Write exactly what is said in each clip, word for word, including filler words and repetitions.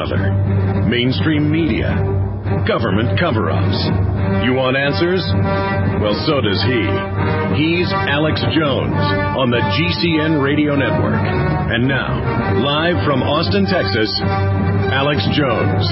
weather, mainstream media, government cover-ups. You want answers? Well, so does he. He's Alex Jones on the G C N Radio Network. And now, live from Austin, Texas, Alex Jones.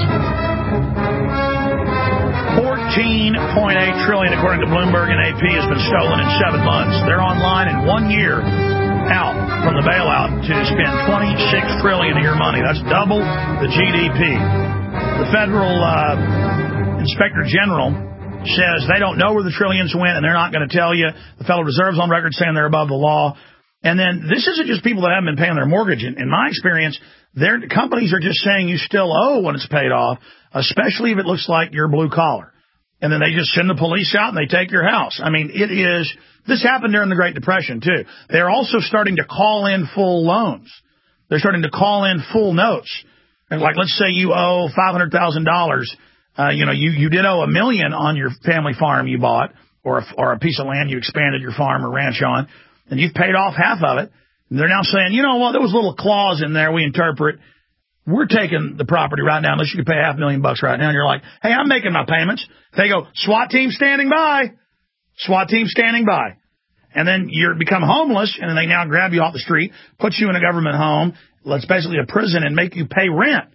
fourteen point eight trillion dollars, according to Bloomberg and A P, has been stolen in seven months. They're online in one year out from the bailout to spend twenty-six trillion dollars of your money. That's double the G D P. The federal uh, inspector general says they don't know where the trillions went, and they're not going to tell you. The Federal Reserve's on record saying they're above the law. And then this isn't just people that haven't been paying their mortgage. In, in my experience, their companies are just saying you still owe when it's paid off, especially if it looks like you're blue collar. And then they just send the police out and they take your house. I mean, it is, this happened during the Great Depression too. They're also starting to call in full loans. They're starting to call in full notes. And like, let's say you owe five hundred thousand dollars. Uh, you know, you, you did owe a million on your family farm you bought, or a, or a piece of land you expanded your farm or ranch on, and you've paid off half of it. And they're now saying, you know what, there was a little clause in there we interpret. We're taking the property right now, unless you can pay half a million bucks right now. And you're like, hey, I'm making my payments. They go, SWAT team standing by. SWAT team standing by. And then you become homeless, and then they now grab you off the street, put you in a government home, that's basically a prison, and make you pay rent.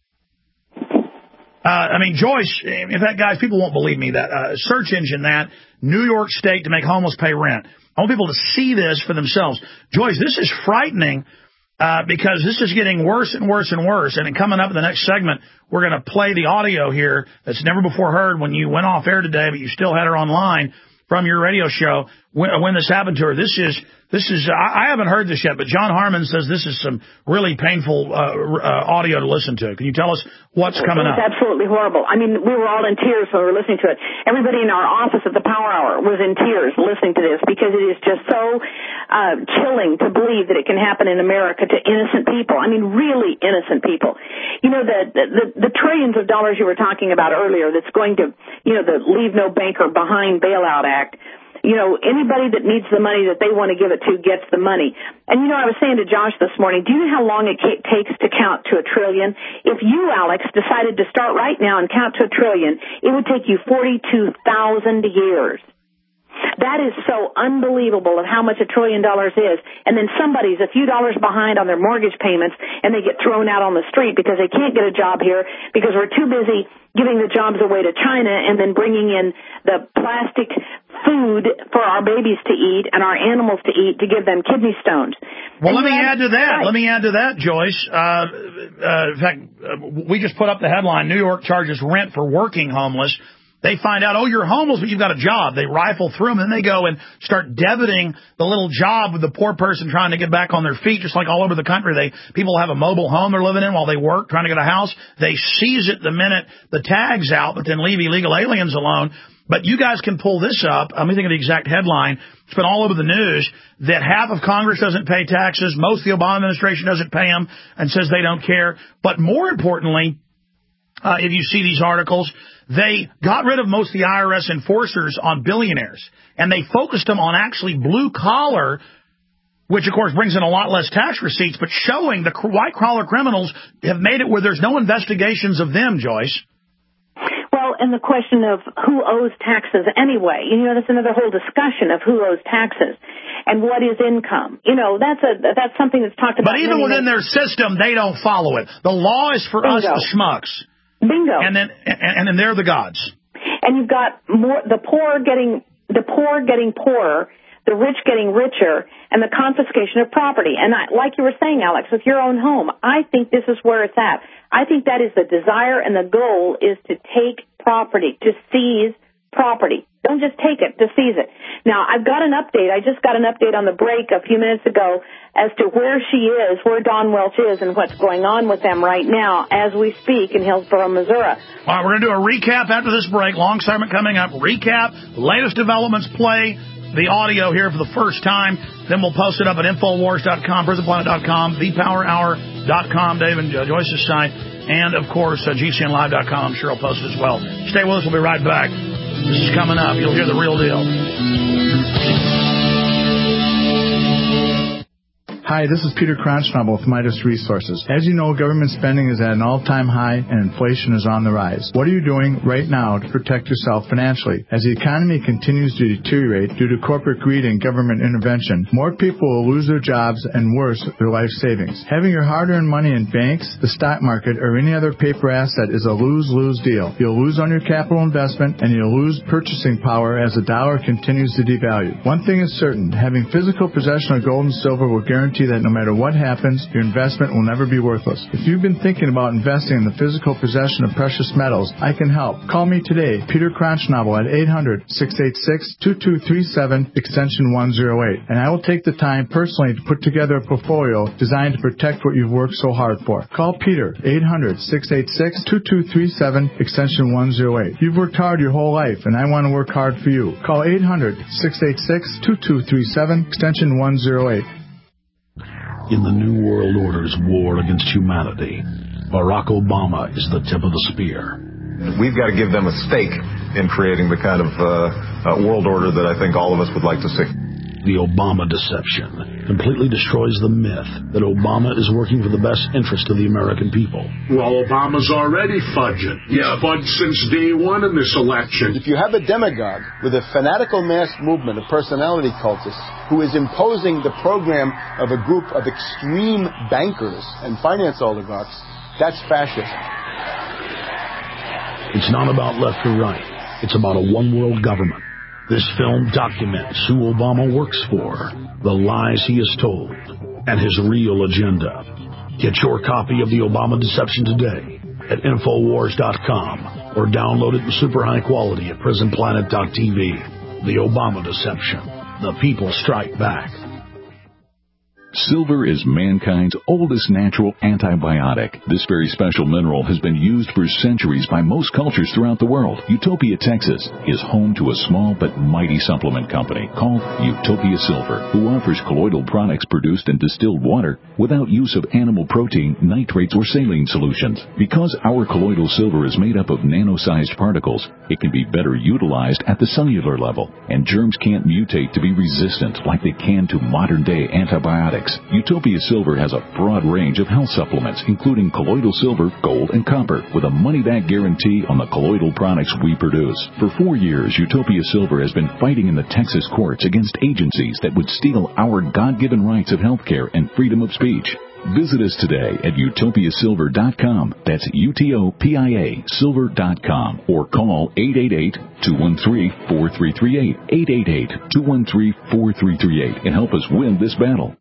Uh, I mean, Joyce, in fact, guys, people won't believe me, that uh, search engine that, New York State to make homeless pay rent. I want people to see this for themselves. Joyce, this is frightening. Uh, because this is getting worse and worse and worse. And then coming up in the next segment, we're going to play the audio here that's never before heard when you went off air today, but you still had her online from your radio show when, when this happened to her. This is, this is, I, I haven't heard this yet, but John Harmon says this is some really painful uh, uh, audio to listen to. Can you tell us what's coming up? It's absolutely horrible. I mean, we were all in tears when we were listening to it. Everybody in our office at the Power Hour was in tears listening to this because it is just so uh, chilling to believe that it can happen in America to innocent people. I mean, really innocent people. You know, the, the, the trillions of dollars you were talking about earlier that's going to, you know, the Leave No Banker Behind Bailout Act. You know, anybody that needs the money that they want to give it to gets the money. And, you know, I was saying to Josh this morning, do you know how long it takes to count to a trillion? If you, Alex, decided to start right now and count to a trillion, it would take you forty-two thousand years. That is so unbelievable of how much a trillion dollars is. And then somebody's a few dollars behind on their mortgage payments, and they get thrown out on the street because they can't get a job here because we're too busy giving the jobs away to China and then bringing in the plastic food for our babies to eat and our animals to eat to give them kidney stones. Well, and let me add to that. Right. Let me add to that, Joyce. Uh, uh, in fact, uh, we just put up the headline, New York charges rent for working homeless. They find out, oh, you're homeless, but you've got a job. They rifle through them, and then they go and start debiting the little job with the poor person trying to get back on their feet, just like all over the country. They People have a mobile home they're living in while they work, trying to get a house. They seize it the minute the tag's out, but then leave illegal aliens alone. But you guys can pull this up. I'm thinking of the exact headline. It's been all over the news that half of Congress doesn't pay taxes. Most of the Obama administration doesn't pay them and says they don't care. But more importantly, uh, if you see these articles, they got rid of most of the I R S enforcers on billionaires, and they focused them on actually blue-collar, which, of course, brings in a lot less tax receipts, but showing the white-collar criminals have made it where there's no investigations of them, Joyce. Well, and the question of who owes taxes anyway, you know, that's another whole discussion of who owes taxes and what is income. You know, that's a that's something that's talked about. But even many, within many... their system, they don't follow it. The law is for Bingo. us, the schmucks. Bingo. And then, and, and then they're the gods. And you've got more the poor getting the poor getting poorer, the rich getting richer, and the confiscation of property. And I, like you were saying, Alex, with your own home, I think this is where it's at. I think that is the desire, and the goal is to take property, to seize property. Don't just take it, to seize it. Now, I've got an update. I just got an update on the break a few minutes ago as to where she is, where Dawn Welch is, and what's going on with them right now as we speak in Hillsboro, Missouri. All right, we're going to do a recap after this break. Long segment coming up. Recap, latest developments, play the audio here for the first time. Then we'll post it up at Infowars dot com, Prison Planet dot com, The Power Hour dot com, Dave and uh, Joyce's site, and, of course, uh, G C N Live dot com. I'm sure I'll post it as well. Stay with us. We'll be right back. This is coming up. You'll hear the real deal. Hi, this is Peter Kronschnabel with Midas Resources. As you know, government spending is at an all-time high and inflation is on the rise. What are you doing right now to protect yourself financially? As the economy continues to deteriorate due to corporate greed and government intervention, more people will lose their jobs and worse, their life savings. Having your hard-earned money in banks, the stock market, or any other paper asset is a lose-lose deal. You'll lose on your capital investment and you'll lose purchasing power as the dollar continues to devalue. One thing is certain, having physical possession of gold and silver will guarantee that no matter what happens, your investment will never be worthless. If you've been thinking about investing in the physical possession of precious metals, I can help. Call me today, Peter Kronschnabel, at eight hundred, six eight six, two two three seven, extension one oh eight, and I will take the time personally to put together a portfolio designed to protect what you've worked so hard for. Call Peter, eight hundred, six eight six, two two three seven, extension one oh eight. You've worked hard your whole life, and I want to work hard for you. Call eight hundred, six eight six, two two three seven, extension one oh eight. In the New World Order's war against humanity, Barack Obama is the tip of the spear. We've got to give them a stake in creating the kind of uh, uh, world order that I think all of us would like to see. The Obama deception completely destroys the myth that Obama is working for the best interest of the American people. Well, Obama's already fudging. He's yeah. fudged since day one in this election. If you have a demagogue with a fanatical mass movement of personality cultists who is imposing the program of a group of extreme bankers and finance oligarchs, that's fascism. It's not about left or right. It's about a one-world government. This film documents who Obama works for, the lies he has told, and his real agenda. Get your copy of The Obama Deception today at Infowars dot com or download it in super high quality at Prison Planet dot T V. The Obama Deception. The people strike back. Silver is mankind's oldest natural antibiotic. This very special mineral has been used for centuries by most cultures throughout the world. Utopia, Texas is home to a small but mighty supplement company called Utopia Silver, who offers colloidal products produced in distilled water without use of animal protein, nitrates, or saline solutions. Because our colloidal silver is made up of nano-sized particles, it can be better utilized at the cellular level, and germs can't mutate to be resistant like they can to modern-day antibiotics. Utopia Silver has a broad range of health supplements, including colloidal silver, gold, and copper, with a money-back guarantee on the colloidal products we produce. For four years, Utopia Silver has been fighting in the Texas courts against agencies that would steal our God-given rights of health care and freedom of speech. Visit us today at Utopia Silver dot com. That's U T O P I A Silver dot com. Or call eight eight eight, two one three, four three three eight, eight eight eight, two one three, four three three eight, and help us win this battle.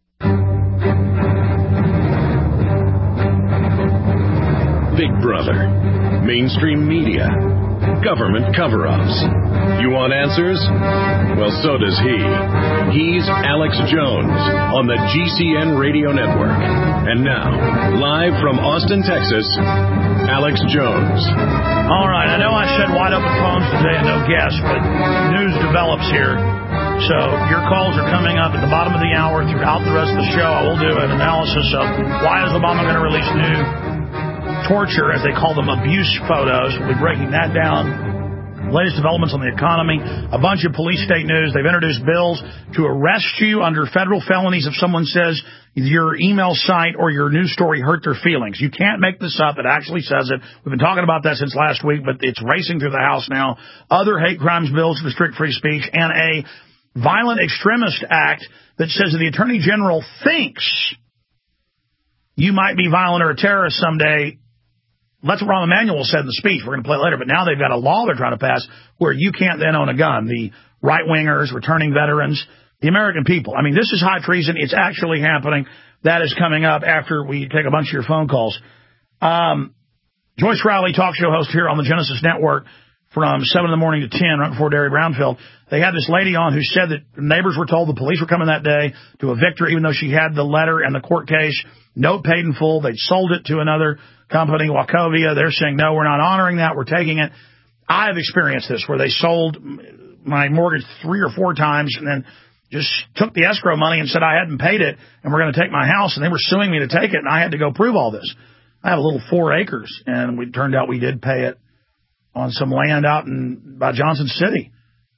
Big Brother, mainstream media, government cover-ups. You want answers? Well, so does he. He's Alex Jones on the G C N Radio Network. And now, live from Austin, Texas, Alex Jones. All right, I know I said wide open phones today and no guests, but news develops here. So your calls are coming up at the bottom of the hour throughout the rest of the show. I will do an analysis of why is Obama going to release new torture, as they call them, abuse photos. We'll be breaking that down. Latest developments on the economy. A bunch of police state news. They've introduced bills to arrest you under federal felonies if someone says your email site or your news story hurt their feelings. You can't make this up. It actually says it. We've been talking about that since last week, but it's racing through the House now. Other hate crimes bills to restrict free speech, and a violent extremist act that says that the Attorney General thinks you might be violent or a terrorist someday. That's what Rahm Emanuel said in the speech. We're going to play it later. But now they've got a law they're trying to pass where you can't then own a gun. The right-wingers, returning veterans, the American people. I mean, this is high treason. It's actually happening. That is coming up after we take a bunch of your phone calls. Um, Joyce Rowley, talk show host here on the Genesis Network, from seven in the morning to ten, right before Derry Brownfield. They had this lady on who said that neighbors were told the police were coming that day to evict her, even though she had the letter and the court case, note paid in full. They'd sold it to another company, Wachovia. They're saying, no, we're not honoring that. We're taking it. I have experienced this where they sold my mortgage three or four times and then just took the escrow money and said I hadn't paid it and we're going to take my house, and they were suing me to take it, and I had to go prove all this. I have a little four acres, and it turned out we did pay it on some land out in by Johnson City.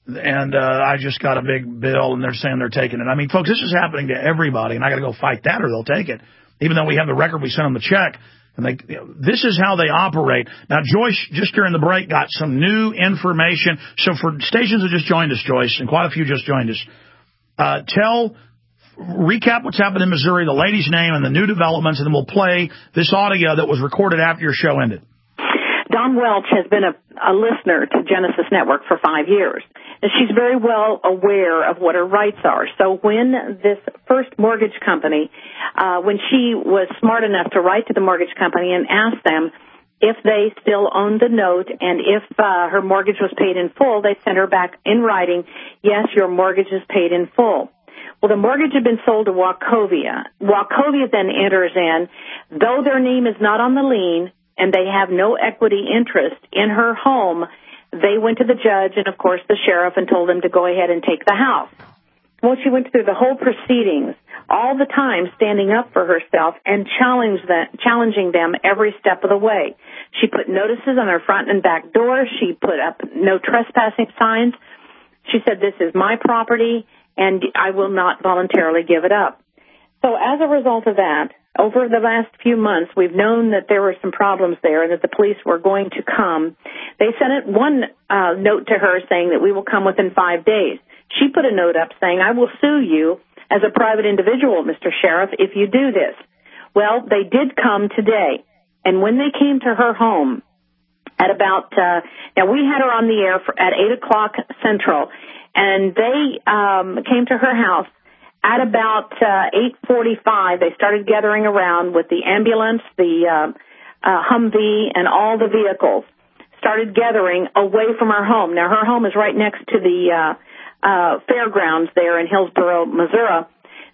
and uh, I just got a big bill, and they're saying they're taking it. I mean, folks, this is happening to everybody, and I got to go fight that, or they'll take it. Even though we have the record, we sent them the check, and they, you know, this is how they operate. Now, Joyce, just during the break, got some new information. So for stations that just joined us, Joyce, and quite a few just joined us, uh, tell, recap what's happened in Missouri, the lady's name, and the new developments, and then we'll play this audio that was recorded after your show ended. Dawn Welch has been a, a listener to Genesis Network for five years, and she's very well aware of what her rights are. So when this first mortgage company, uh, when she was smart enough to write to the mortgage company and ask them if they still owned the note and if uh, her mortgage was paid in full, they sent her back in writing, yes, your mortgage is paid in full. Well, the mortgage had been sold to Wachovia. Wachovia then enters in, though their name is not on the lien, and they have no equity interest in her home, they went to the judge and, of course, the sheriff and told them to go ahead and take the house. Well, she went through the whole proceedings, all the time standing up for herself and challenged them, challenging them every step of the way. She put notices on her front and back door. She put up no trespassing signs. She said, this is my property, and I will not voluntarily give it up. So as a result of that, over the last few months, we've known that there were some problems there and that the police were going to come. They sent one uh, note to her saying that we will come within five days. She put a note up saying, I will sue you as a private individual, Mister Sheriff, if you do this. Well, they did come today, and when they came to her home at about, uh, now we had her on the air for, at eight o'clock Central, and they um, came to her house. At about uh, eight forty-five, they started gathering around with the ambulance, the uh, uh, Humvee, and all the vehicles. Started gathering away from her home. Now, her home is right next to the uh, uh, fairgrounds there in Hillsboro, Missouri.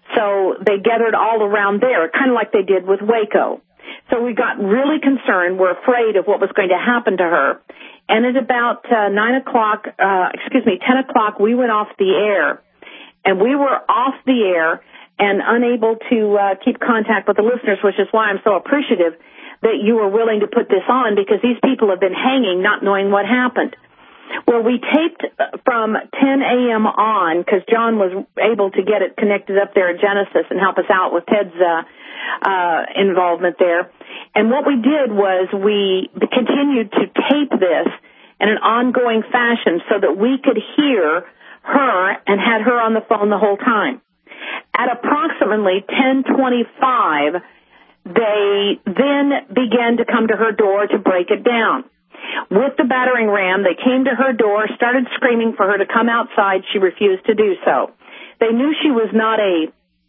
So they gathered all around there, kind of like they did with Waco. So we got really concerned. We're afraid of what was going to happen to her. And at about uh, nine o'clock, uh, excuse me, ten o'clock, we went off the air. And we were off the air and unable to uh, keep contact with the listeners, which is why I'm so appreciative that you were willing to put this on, because these people have been hanging not knowing what happened. Well, we taped from ten a.m. on, because John was able to get it connected up there at Genesis and help us out with Ted's uh, uh, involvement there. And what we did was we continued to tape this in an ongoing fashion so that we could hear her and had her on the phone the whole time. At approximately ten twenty-five, they then began to come to her door to break it down. With the battering ram, they came to her door, started screaming for her to come outside. She refused to do so. They knew she was not a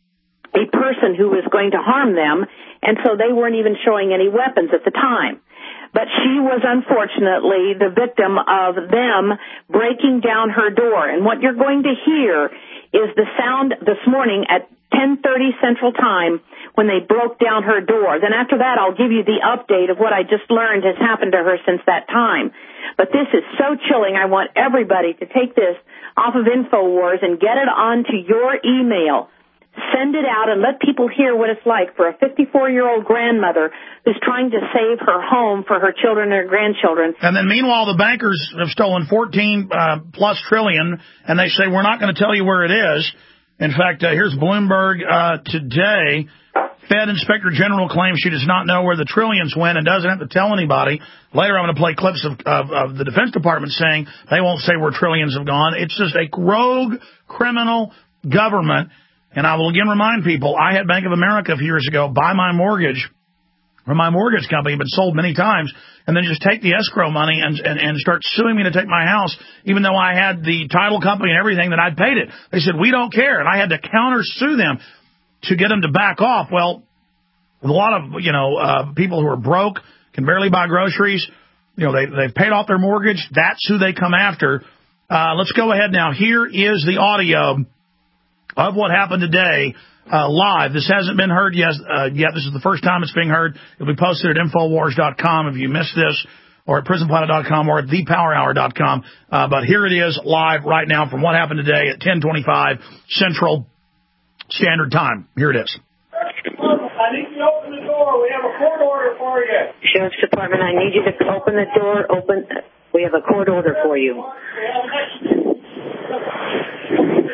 a person who was going to harm them, and so they weren't even showing any weapons at the time. But she was unfortunately the victim of them breaking down her door. And what you're going to hear is the sound this morning at ten thirty Central Time when they broke down her door. Then after that, I'll give you the update of what I just learned has happened to her since that time. But this is so chilling. I want everybody to take this off of InfoWars and get it onto your email. Send it out and let people hear what it's like for a fifty-four-year-old grandmother who's trying to save her home for her children and her grandchildren. And then meanwhile, the bankers have stolen fourteen uh, plus trillion, and they say, we're not going to tell you where it is. In fact, uh, here's Bloomberg uh, today. Fed Inspector General claims she does not know where the trillions went and doesn't have to tell anybody. Later, I'm going to play clips of, of, of the Defense Department saying they won't say where trillions have gone. It's just a rogue, criminal government. And I will again remind people, I had Bank of America a few years ago buy my mortgage from my mortgage company, been sold many times, and then just take the escrow money and, and, and start suing me to take my house, even though I had the title company and everything that I'd paid it. They said, we don't care. And I had to counter-sue them to get them to back off. Well, a lot of, you know, uh, people who are broke, can barely buy groceries, you know, they, they've paid off their mortgage. That's who they come after. Uh, let's go ahead now. Here is the audio of what happened today, uh, live. This hasn't been heard yet, uh, yet. This is the first time it's being heard. It'll be posted at Infowars dot com if you missed this, or at Prison Planet dot com, or at The Power Hour dot com. Uh, but here it is live right now from what happened today at ten twenty-five Central Standard Time. Here it is. I need you to open the door. We have a court order for you. Sheriff's Department, I need you to open the door. Open. We have a court order for you.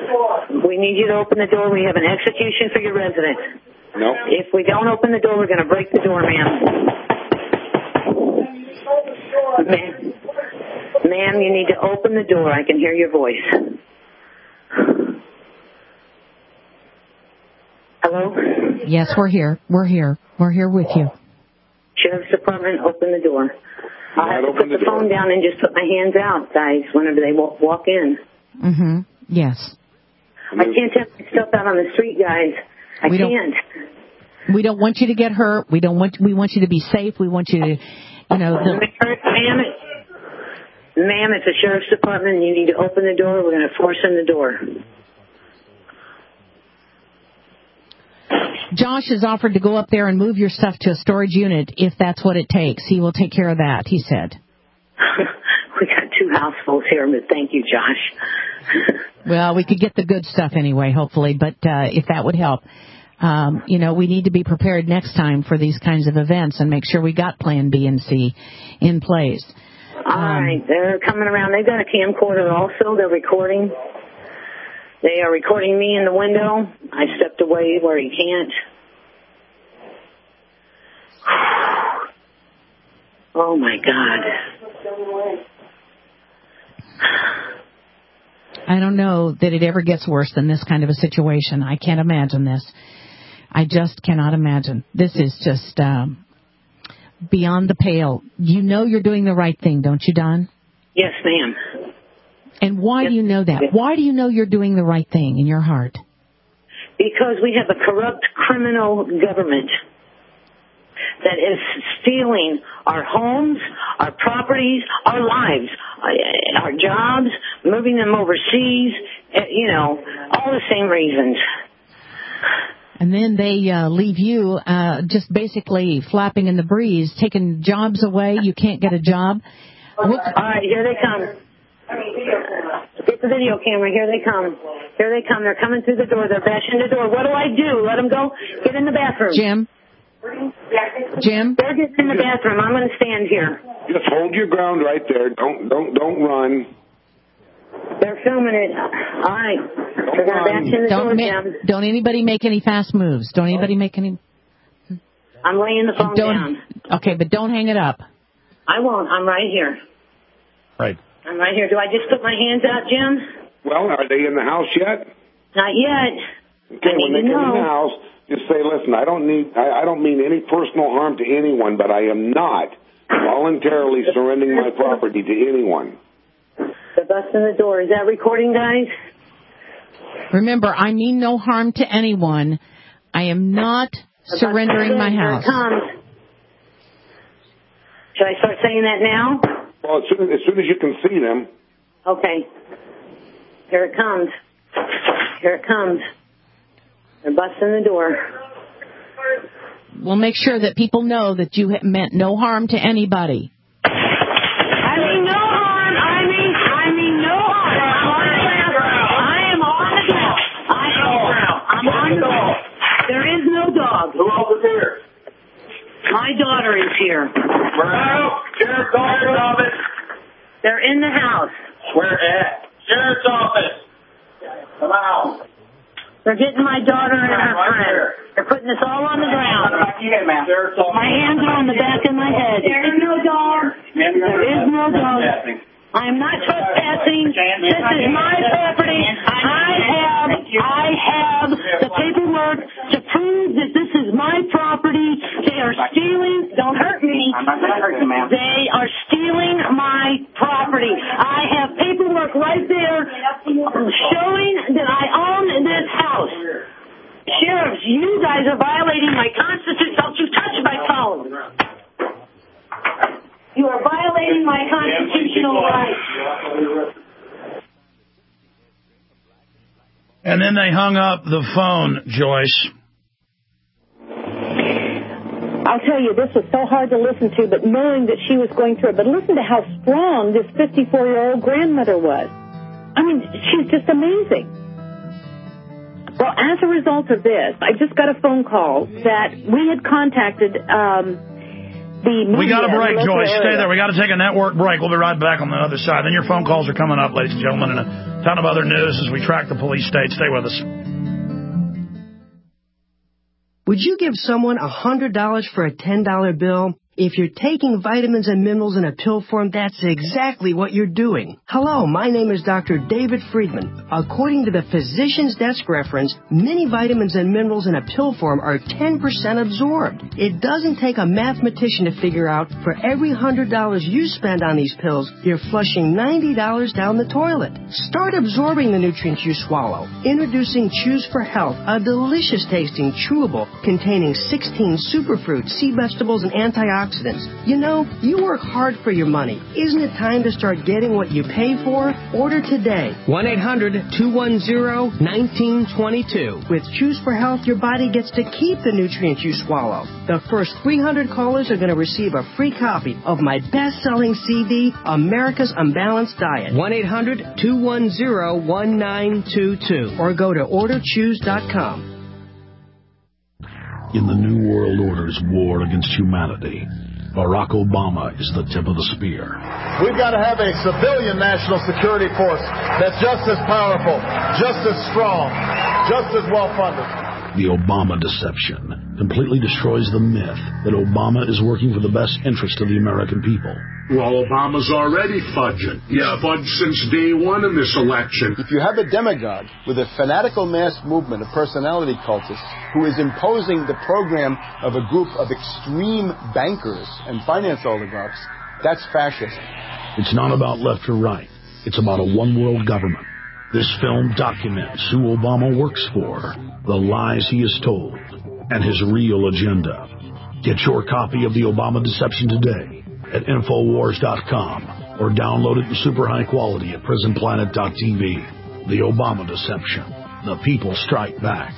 We need you to open the door. We have an execution for your residence. No. If we don't open the door, we're going to break the door, ma'am. Ma'am, ma'am, you need to open the door. I can hear your voice. Hello? Yes, we're here. We're here. We're here with you. Sheriff's Department, open the door. I'll have to put the, the phone down and just put my hands out, guys, whenever they walk in. Mm-hmm. Yes. I can't have my stuff out on the street, guys. I we can't. Don't, we don't want you to get hurt. We don't want. We want you to be safe. We want you to, you know. The... Ma'am, it, ma'am, it's the Sheriff's Department, and you need to open the door. We're going to force in the door. Josh has offered to go up there and move your stuff to a storage unit if that's what it takes. He will take care of that, he said. We got two households here, but thank you, Josh. Well, we could get the good stuff anyway, hopefully, but uh, if that would help. Um, you know, we need to be prepared next time for these kinds of events and make sure we got Plan B and C in place. All um, right, they're coming around. They've got a camcorder also. They're recording. They are recording me in the window. I stepped away where he can't. Oh, my God. I don't know that it ever gets worse than this kind of a situation. I can't imagine this. I just cannot imagine. This is just um, beyond the pale. You know you're doing the right thing, don't you, Don? Yes, ma'am. And why yes. do you know that? Yes. Why do you know you're doing the right thing in your heart? Because we have a corrupt criminal government that is stealing our homes, our properties, our lives, our jobs, moving them overseas, you know, all the same reasons. And then they uh, leave you uh, just basically flapping in the breeze, taking jobs away. You can't get a job. All right, here they come. Get the video camera. Here they come. Here they come. They're coming through the door. They're bashing the door. What do I do? Let them go? Get in the bathroom. Jim? Jim? They're getting in the bathroom. I'm going to stand here. Just hold your ground right there. Don't don't don't run. They're filming it. All right. Don't They're going to bash in the don't door, ma- Jim. Don't anybody make any fast moves. Don't anybody make any... I'm laying the phone don't, down. Okay, but don't hang it up. I won't. I'm right here. Right. I'm right here. Do I just put my hands out, Jim? Well, are they in the house yet? Not yet. Okay, I when they need to come in know. the house, just say, listen, I don't need, I, I don't mean any personal harm to anyone, but I am not voluntarily surrendering my property to anyone. They're busting the door. Is that recording, guys? Remember, I mean no harm to anyone. I am not surrendering my house. Here it comes. Should I start saying that now? Well, as soon as, as soon as you can see them. Okay. Here it comes. Here it comes. They're busting the door. We'll make sure that people know that you meant no harm to anybody. I mean no harm. I mean, I mean no harm. I am on the ground. I am. I'm on the ground. There is no dog. Who else is here? My daughter is here. Where at? Sheriff's office. They're in the house. Where at? Sheriff's office. Come out. They're getting my daughter and her Right friend. here. They're putting us all on the ground. Sheriff's office. My hands are on the back of my head. There is no dog. There is no dog. I am not trespassing. This is my property. I have, I have the paperwork to prove that this is my property. They are stealing. Don't hurt me. I'm not going to hurt you, ma'am. They are stealing my property. I have paperwork right there showing that I own this house. Sheriffs, you guys are violating my constitution. Don't you touch my phone. You are violating my constitutional rights. And then they hung up the phone, Joyce. I'll tell you, this was so hard to listen to, but knowing that she was going through it. But listen to how strong this fifty-four-year-old grandmother was. I mean, she's just amazing. Well, as a result of this, I just got a phone call that we had contacted um, the media. We got a break, Joyce. Area. Stay there. We got to take a network break. We'll be right back on the other side. Then your phone calls are coming up, ladies and gentlemen, and a ton of other news as we track the police state. Stay with us. Would you give someone one hundred dollars for a ten dollar bill? If you're taking vitamins and minerals in a pill form, that's exactly what you're doing. Hello, my name is Doctor David Friedman. According to the Physician's Desk reference, many vitamins and minerals in a pill form are ten percent absorbed. It doesn't take a mathematician to figure out for every one hundred dollars you spend on these pills, you're flushing ninety dollars down the toilet. Start absorbing the nutrients you swallow. Introducing Choose for Health, a delicious tasting chewable containing sixteen superfruits, sea vegetables, and antioxidants. You know, you work hard for your money. Isn't it time to start getting what you pay for? Order today. one eight hundred two one zero one nine two two. With Choose for Health, your body gets to keep the nutrients you swallow. The first three hundred callers are going to receive a free copy of my best-selling C D, America's Unbalanced Diet. one eight hundred two one zero one nine two two. Or go to order choose dot com. In the New World Order's war against humanity, Barack Obama is the tip of the spear. We've got to have a civilian national security force that's just as powerful, just as strong, just as well-funded. The Obama deception completely destroys the myth that Obama is working for the best interest of the American people. Well, Obama's already fudging. Yeah, fudged since day one in this election. If you have a demagogue with a fanatical mass movement of personality cultists who is imposing the program of a group of extreme bankers and finance oligarchs, that's fascism. It's not about left or right. It's about a one-world government. This film documents who Obama works for, the lies he has told, and his real agenda. Get your copy of The Obama Deception today at Infowars dot com or download it in super high quality at Prison Planet dot T V. The Obama Deception. The people strike back.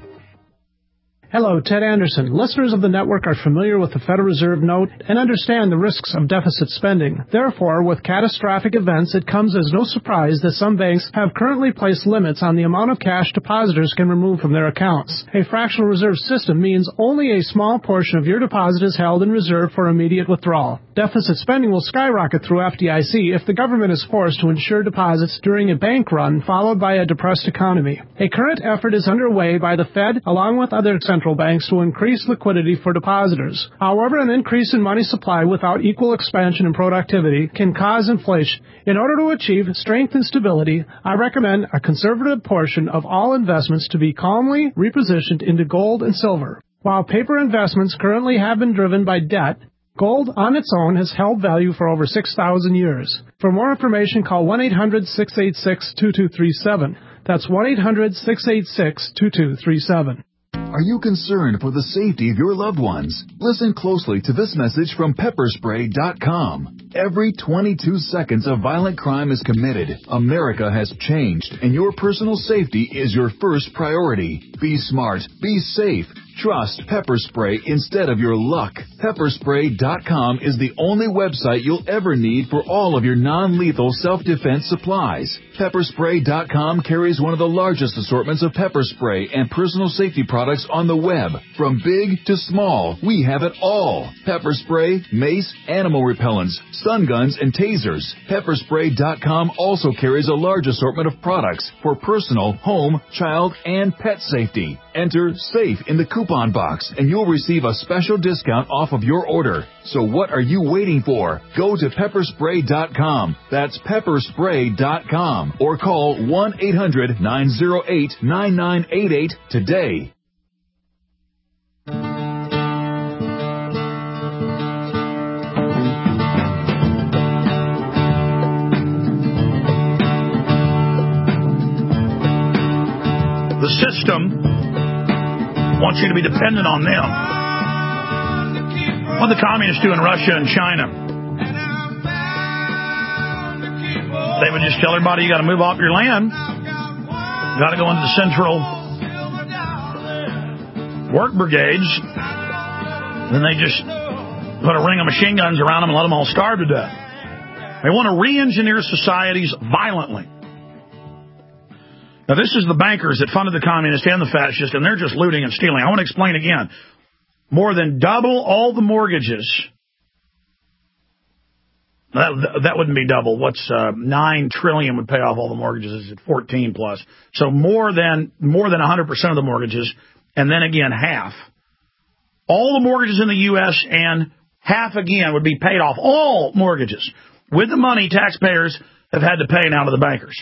Hello, Ted Anderson. Listeners of the network are familiar with the Federal Reserve note and understand the risks of deficit spending. Therefore, with catastrophic events, it comes as no surprise that some banks have currently placed limits on the amount of cash depositors can remove from their accounts. A fractional reserve system means only a small portion of your deposit is held in reserve for immediate withdrawal. Deficit spending will skyrocket through F D I C if the government is forced to insure deposits during a bank run followed by a depressed economy. A current effort is underway by the Fed along with other central banks to increase liquidity for depositors. However, an increase in money supply without equal expansion and productivity can cause inflation. In order to achieve strength and stability, I recommend a conservative portion of all investments to be calmly repositioned into gold and silver. While paper investments currently have been driven by debt, gold on its own has held value for over six thousand years. For more information, call one eight hundred six eight six two two three seven. That's one eight hundred six eight six two two three seven. Are you concerned for the safety of your loved ones? Listen closely to this message from pepper spray dot com. Every twenty-two seconds a violent crime is committed. America has changed, and your personal safety is your first priority. Be smart. Be safe. Trust Pepper Spray instead of your luck. pepper spray dot com is the only website you'll ever need for all of your non-lethal self-defense supplies. pepper spray dot com carries one of the largest assortments of pepper spray and personal safety products on the web. From big to small, we have it all. Pepper spray, mace, animal repellents, stun guns, and tasers. pepper spray dot com also carries a large assortment of products for personal, home, child, and pet safety. Enter SAFE in the coupon box and you'll receive a special discount off of your order. So what are you waiting for? Go to pepper spray dot com. That's pepper spray dot com. Or call one eight hundred nine oh eight nine nine eight eight today. The system wants you to be dependent on them. What the communists do in Russia and China. They would just tell everybody, you got to move off your land. You got to go into the central work brigades. Then they just put a ring of machine guns around them and let them all starve to death. They want to re-engineer societies violently. Now, this is the bankers that funded the communists and the fascists, and they're just looting and stealing. I want to explain again. More than double all the mortgages That, that wouldn't be double. What's uh, nine trillion would pay off all the mortgages? Is it fourteen plus? So more than more than one hundred percent of the mortgages, and then again half. All the mortgages in the U S and half again would be paid off. All mortgages with the money taxpayers have had to pay now to the bankers,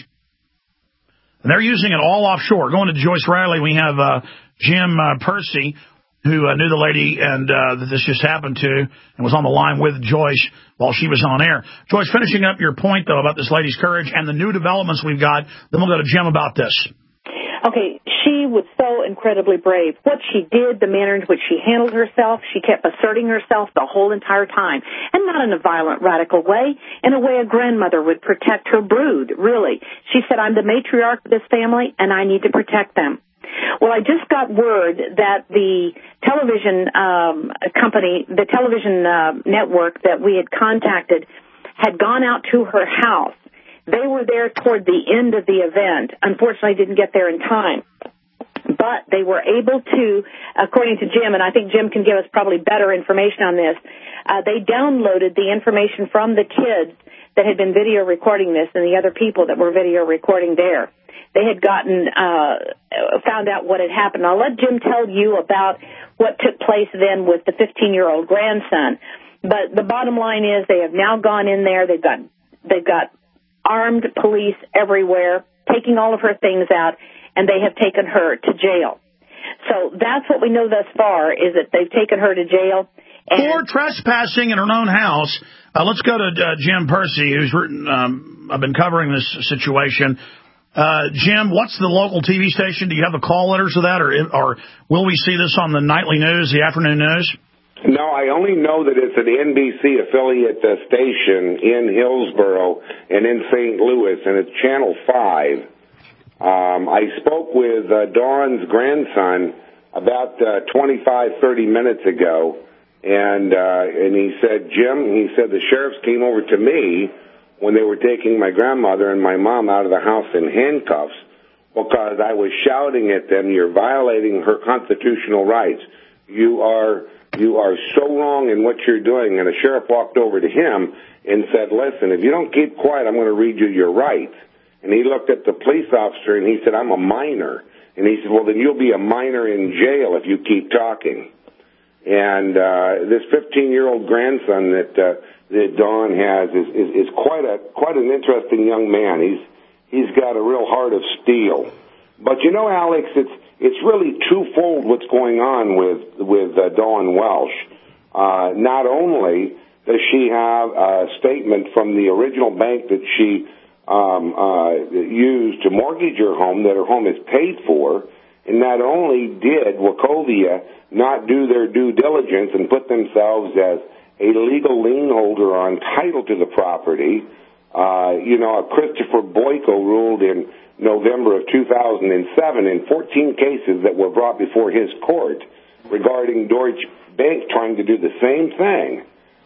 and they're using it all offshore. Going to Joyce Riley, we have uh, Jim uh, Percy, who uh, knew the lady and uh, that this just happened to, and was on the line with Joyce while she was on air. Joyce, finishing up your point, though, about this lady's courage and the new developments we've got, then we'll go to Jim about this. Okay, she was so incredibly brave. What she did, the manner in which she handled herself, she kept asserting herself the whole entire time, and not in a violent, radical way, in a way a grandmother would protect her brood, really. She said, I'm the matriarch of this family, and I need to protect them. Well, I just got word that the television um, company, the television uh, network that we had contacted, had gone out to her house. They were there toward the end of the event. Unfortunately, didn't get there in time. But they were able to, according to Jim, and I think Jim can give us probably better information on this, uh, they downloaded the information from the kids that had been video recording this and the other people that were video recording there. They had gotten, uh, found out what had happened. I'll let Jim tell you about what took place then with the fifteen-year-old grandson. But the bottom line is they have now gone in there. They've got, they've got armed police everywhere, taking all of her things out, and they have taken her to jail. So that's what we know thus far, is that they've taken her to jail. And for trespassing in her own house. Uh, let's go to uh, Jim Percy, who's written, um, I've been covering this situation. Uh, Jim, what's the local T V station? Do you have the call letters of that, or, or will we see this on the nightly news, the afternoon news? No, I only know that it's an N B C affiliate uh, station in Hillsborough and in Saint Louis, and it's Channel five. Um, I spoke with uh, Dawn's grandson about uh, twenty-five, thirty minutes ago, and uh, and he said, Jim, he said the sheriffs came over to me when they were taking my grandmother and my mom out of the house in handcuffs because I was shouting at them, you're violating her constitutional rights. You are you are so wrong in what you're doing. And the sheriff walked over to him and said, listen, if you don't keep quiet, I'm going to read you your rights. And he looked at the police officer and he said, I'm a minor. And he said, well, then you'll be a minor in jail if you keep talking. And uh, this fifteen-year-old grandson that uh, that Dawn has is, is, is quite a quite an interesting young man. He's he's got a real heart of steel. But you know, Alex, it's it's really twofold what's going on with with uh, Dawn Welsh. Uh, not only does she have a statement from the original bank that she um, uh, used to mortgage her home, that her home is paid for, and not only did Wachovia not do their due diligence and put themselves as a legal lien holder on title to the property, uh, you know, Christopher Boyko ruled in November of two thousand seven in fourteen cases that were brought before his court regarding Deutsche Bank trying to do the same thing.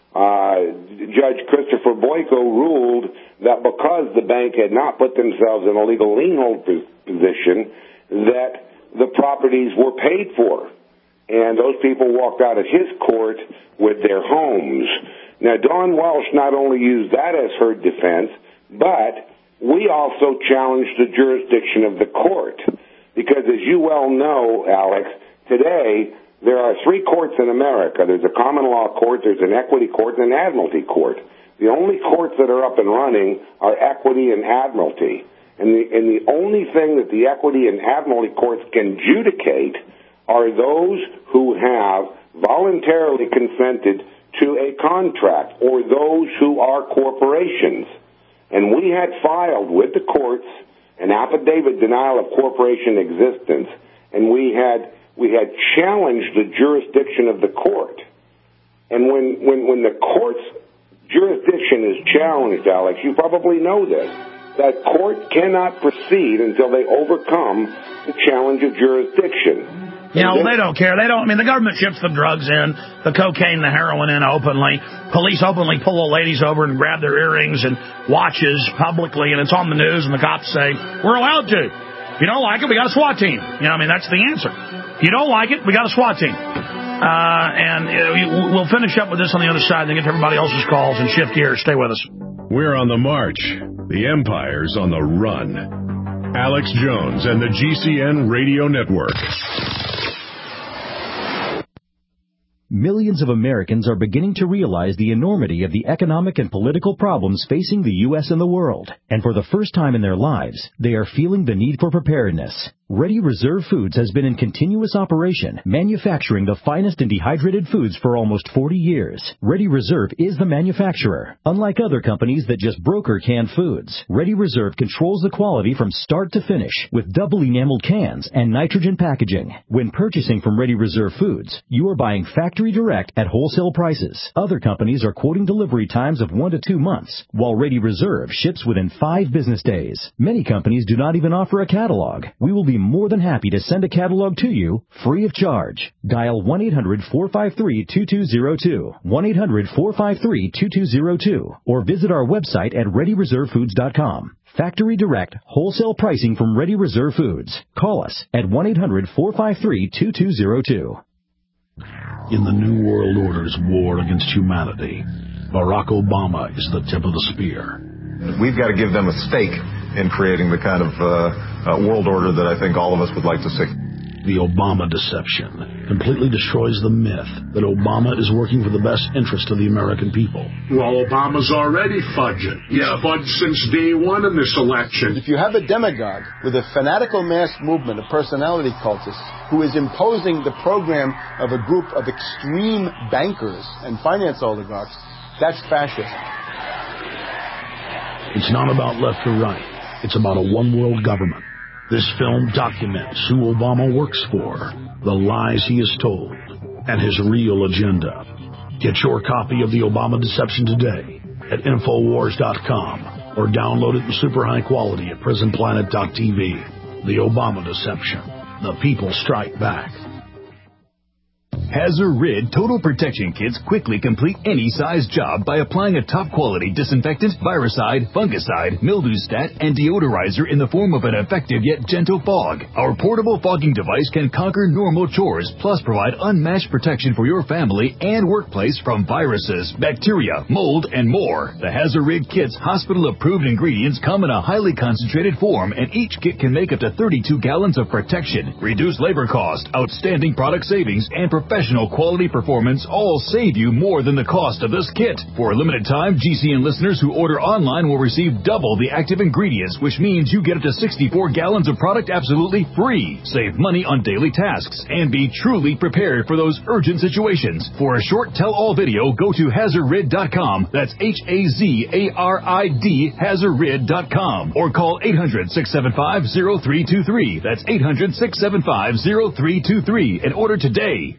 Uh, Judge Christopher Boyko ruled that because the bank had not put themselves in a legal lien hold position, that the properties were paid for. And those people walked out of his court with their homes. Now, Dawn Welsh not only used that as her defense, but we also challenged the jurisdiction of the court. Because as you well know, Alex, today there are three courts in America. There's a common law court, there's an equity court, and an admiralty court. The only courts that are up and running are equity and admiralty. And the, and the only thing that the equity and admiralty courts can adjudicate are those who have voluntarily consented to a contract or those who are corporations. And we had filed with the courts an affidavit denial of corporation existence, and we had we had challenged the jurisdiction of the court. And when, when, when the court's jurisdiction is challenged, Alex, you probably know this, that court cannot proceed until they overcome the challenge of jurisdiction. You know, they don't care. They don't. I mean, the government ships the drugs in, the cocaine, the heroin in openly. Police openly pull old ladies over and grab their earrings and watches publicly, and it's on the news, and the cops say, we're allowed to. If you don't like it, we got a SWAT team. You know, I mean, that's the answer. If you don't like it, we got a SWAT team. Uh, and uh, we'll finish up with this on the other side and then get to everybody else's calls and shift gears. Stay with us. We're on the march. The empire's on the run. Alex Jones and the G C N Radio Network. Millions of Americans are beginning to realize the enormity of the economic and political problems facing the U S and the world. And for the first time in their lives, they are feeling the need for preparedness. Ready Reserve Foods has been in continuous operation, manufacturing the finest and dehydrated foods for almost forty years. Ready Reserve is the manufacturer. Unlike other companies that just broker canned foods, Ready Reserve controls the quality from start to finish with double enameled cans and nitrogen packaging. When purchasing from Ready Reserve Foods, you are buying factory direct at wholesale prices. Other companies are quoting delivery times of one to two months, while Ready Reserve ships within five business days. Many companies do not even offer a catalog. We will be more than happy to send a catalog to you free of charge. Dial one eight hundred four five three two two zero two, one eight hundred four five three two two zero two, or visit our website at ready reserve foods dot com. Factory direct, wholesale pricing from Ready Reserve Foods. Call us at one eight hundred four five three two two zero two. In the New World Order's war against humanity, Barack Obama is the tip of the spear. We've got to give them a stake in creating the kind of uh, uh, world order that I think all of us would like to see. The Obama deception completely destroys the myth that Obama is working for the best interest of the American people. Well, Obama's already fudging. He's yeah. fudged since day one in this election. If you have a demagogue with a fanatical mass movement of personality cultists who is imposing the program of a group of extreme bankers and finance oligarchs, that's fascism. It's not about left or right. It's about a one-world government. This film documents who Obama works for, the lies he has told, and his real agenda. Get your copy of The Obama Deception today at Infowars dot com or download it in super high quality at Prison Planet dot T V. The Obama Deception. The people strike back. Hazard Rid Total Protection Kits quickly complete any size job by applying a top-quality disinfectant, viricide, fungicide, mildewstat, and deodorizer in the form of an effective yet gentle fog. Our portable fogging device can conquer normal chores, plus provide unmatched protection for your family and workplace from viruses, bacteria, mold, and more. The Hazard Rid Kit's hospital-approved ingredients come in a highly concentrated form, and each kit can make up to thirty-two gallons of protection. Reduced labor cost, outstanding product savings, and professional quality performance all save you more than the cost of this kit. For a limited time, G C N listeners who order online will receive double the active ingredients, which means you get up to sixty-four gallons of product absolutely free. Save money on daily tasks and be truly prepared for those urgent situations. For a short tell-all video, go to hazard rid dot com. That's H A Z A R I D, hazard rid dot com. Or call eight hundred, six seven five, zero three two three. That's eight hundred, six seven five, zero three two three. And order today.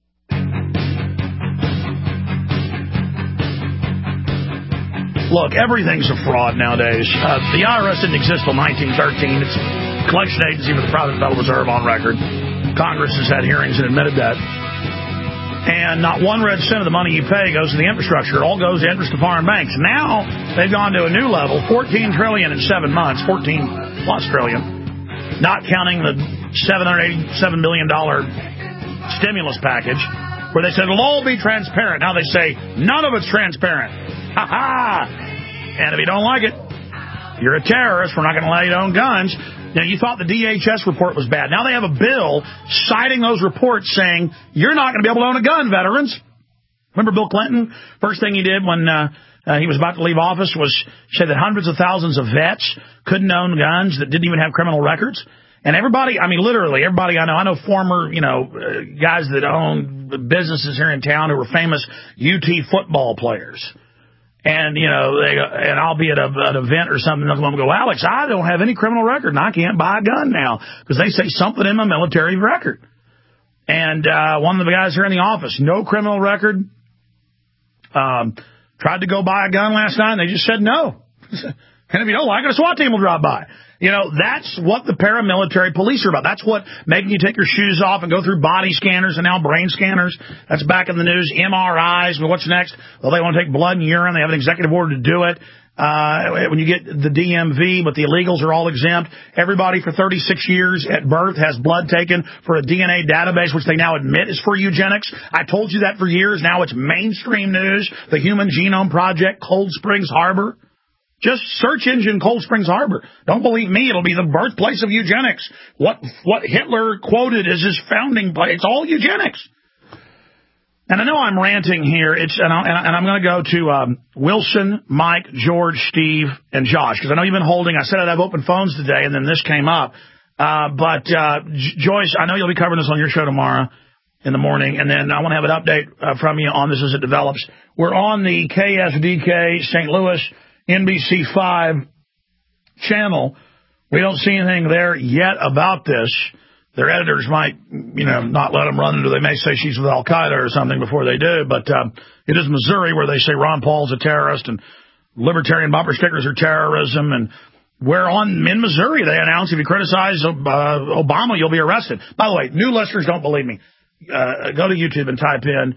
Look, everything's a fraud nowadays. Uh, the I R S didn't exist until nineteen thirteen. It's a collection agency with the private Federal Reserve on record. Congress has had hearings and admitted that. And not one red cent of the money you pay goes to the infrastructure. It all goes to interest to foreign banks. Now they've gone to a new level, fourteen trillion dollars in seven months, fourteen plus trillion, not counting the seven hundred eighty-seven billion dollars stimulus package, where they said it'll all be transparent. Now they say none of it's transparent. Ha ha! And if you don't like it, you're a terrorist. We're not going to allow you to own guns. Now, you thought the D H S report was bad. Now they have a bill citing those reports saying you're not going to be able to own a gun, veterans. Remember Bill Clinton? First thing he did when uh, uh, he was about to leave office was say that hundreds of thousands of vets couldn't own guns that didn't even have criminal records. And everybody, I mean, literally, everybody I know, I know former, you know, uh, guys that own businesses here in town who were famous U T football players. And, you know, they, and I'll be at a, an event or something, and they'll go, Alex, I don't have any criminal record, and I can't buy a gun now because they say something in my military record. And uh, one of the guys here in the office, no criminal record, um, tried to go buy a gun last night, and they just said no. And if you don't like it, a SWAT team will drop by. You know, that's what the paramilitary police are about. That's what making you take your shoes off and go through body scanners and now brain scanners. That's back in the news. M R Is. Well, what's next? Well, they want to take blood and urine. They have an executive order to do it. Uh, when you get the D M V, but the illegals are all exempt. Everybody for thirty-six years at birth has blood taken for a D N A database, which they now admit is for eugenics. I told you that for years. Now it's mainstream news. The Human Genome Project, Cold Springs Harbor. Just search engine Cold Springs Harbor. Don't believe me. It'll be the birthplace of eugenics. What, what Hitler quoted as his founding place. It's all eugenics. And I know I'm ranting here, it's and, I, and I'm going to go to um, Wilson, Mike, George, Steve, and Josh, because I know you've been holding. I said I'd have open phones today, and then this came up. Uh, but, uh, J- Joyce, I know you'll be covering this on your show tomorrow in the morning, and then I want to have an update uh, from you on this as it develops. We're on the K S D K Saint Louis N B C five channel. We don't see anything there yet about this. Their editors might, you know, not let them run into. They may say she's with Al-Qaeda or something before they do. But uh, it is Missouri where they say Ron Paul's a terrorist and libertarian bumper stickers are terrorism. And where on in Missouri they announce if you criticize uh, Obama, you'll be arrested. By the way, new listeners don't believe me. Uh, go to YouTube and type in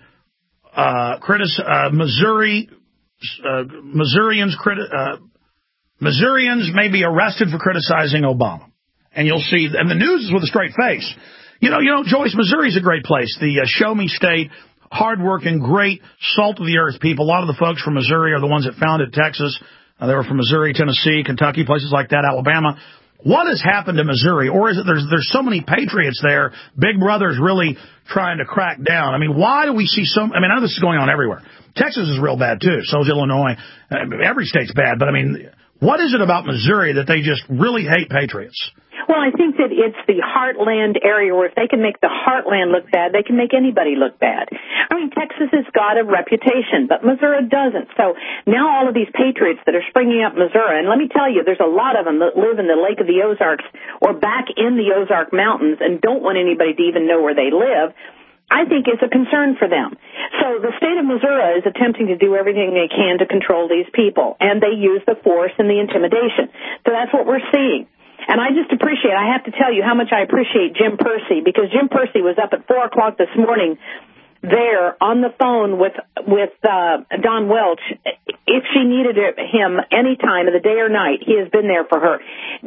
uh, critic, uh, Missouri, uh, Missourians, criti- uh, Missourians may be arrested for criticizing Obama. And you'll see, and the news is with a straight face. You know, you know, Joyce, Missouri's a great place. The uh, show me state, hardworking, great, salt of the earth people. A lot of the folks from Missouri are the ones that founded Texas. Uh, they were from Missouri, Tennessee, Kentucky, places like that, Alabama. What has happened to Missouri? Or is it there's there's so many patriots there, Big Brother's really trying to crack down? I mean, why do we see so, I mean, I know this is going on everywhere. Texas is real bad, too. So is Illinois. Uh, every state's bad. But, I mean, what is it about Missouri that they just really hate patriots? Well, I think that it's the heartland area where if they can make the heartland look bad, they can make anybody look bad. I mean, Texas has got a reputation, but Missouri doesn't. So now all of these patriots that are springing up Missouri, and let me tell you, there's a lot of them that live in the Lake of the Ozarks or back in the Ozark Mountains and don't want anybody to even know where they live. I think it's a concern for them. So the state of Missouri is attempting to do everything they can to control these people, and they use the force and the intimidation. So that's what we're seeing. And I just appreciate, I have to tell you how much I appreciate Jim Percy, because Jim Percy was up at four o'clock this morning there on the phone with with uh, Don Welch. If she needed him any time of the day or night, he has been there for her.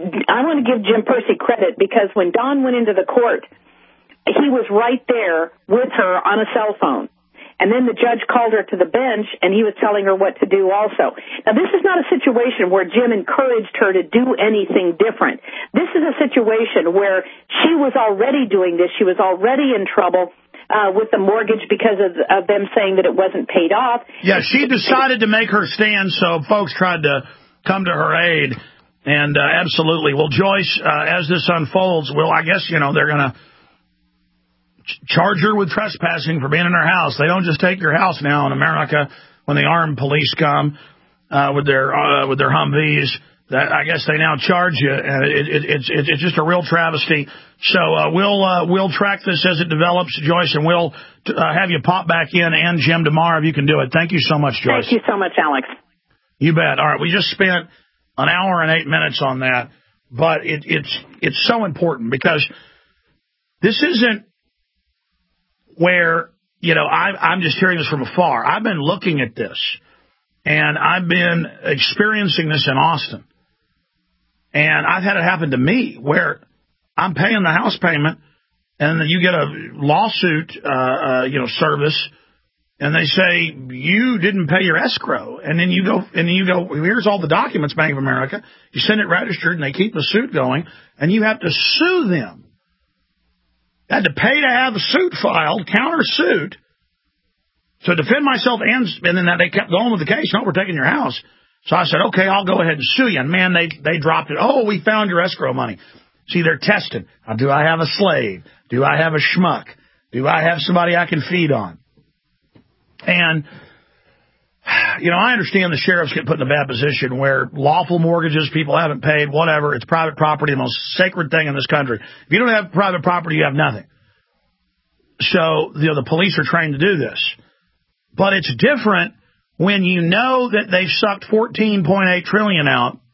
I want to give Jim Percy credit, because when Don went into the court, he was right there with her on a cell phone. And then the judge called her to the bench, and he was telling her what to do also. Now, this is not a situation where Jim encouraged her to do anything different. This is a situation where she was already doing this. She was already in trouble uh, with the mortgage because of, of them saying that it wasn't paid off. Yeah, she decided to make her stand, so folks tried to come to her aid. And uh, absolutely. Well, Joyce, uh, as this unfolds, well, I guess, you know, they're going to charge her with trespassing for being in her house. They don't just take your house now in America when the armed police come uh, with their uh, with their Humvees. That I guess they now charge you, and it, it, it's it, it's just a real travesty. So uh, we'll uh, we'll track this as it develops, Joyce, and we'll uh, have you pop back in and Jim tomorrow if you can do it. Thank you so much, Joyce. Thank you so much, Alex. You bet. All right, we just spent an hour and eight minutes on that, but it, it's it's so important, because this isn't where, you know, I, I'm just hearing this from afar. I've been looking at this, and I've been experiencing this in Austin. And I've had it happen to me where I'm paying the house payment, and then you get a lawsuit, uh, uh, you know, service, and they say, you didn't pay your escrow. And then you go, and you go, here's all the documents, Bank of America. You send it registered, and they keep the suit going, and you have to sue them. I had to pay to have the suit filed, counter-suit, to defend myself, and, and then they kept going with the case. No, we're taking your house. So I said, okay, I'll go ahead and sue you. And, man, they they dropped it. Oh, we found your escrow money. See, they're testing. Now, do I have a slave? Do I have a schmuck? Do I have somebody I can feed on? And, you know, I understand the sheriffs get put in a bad position where lawful mortgages, people haven't paid, whatever. It's private property, the most sacred thing in this country. If you don't have private property, you have nothing. So, you know, the police are trained to do this. But it's different when you know that they've sucked fourteen point eight trillion dollars out.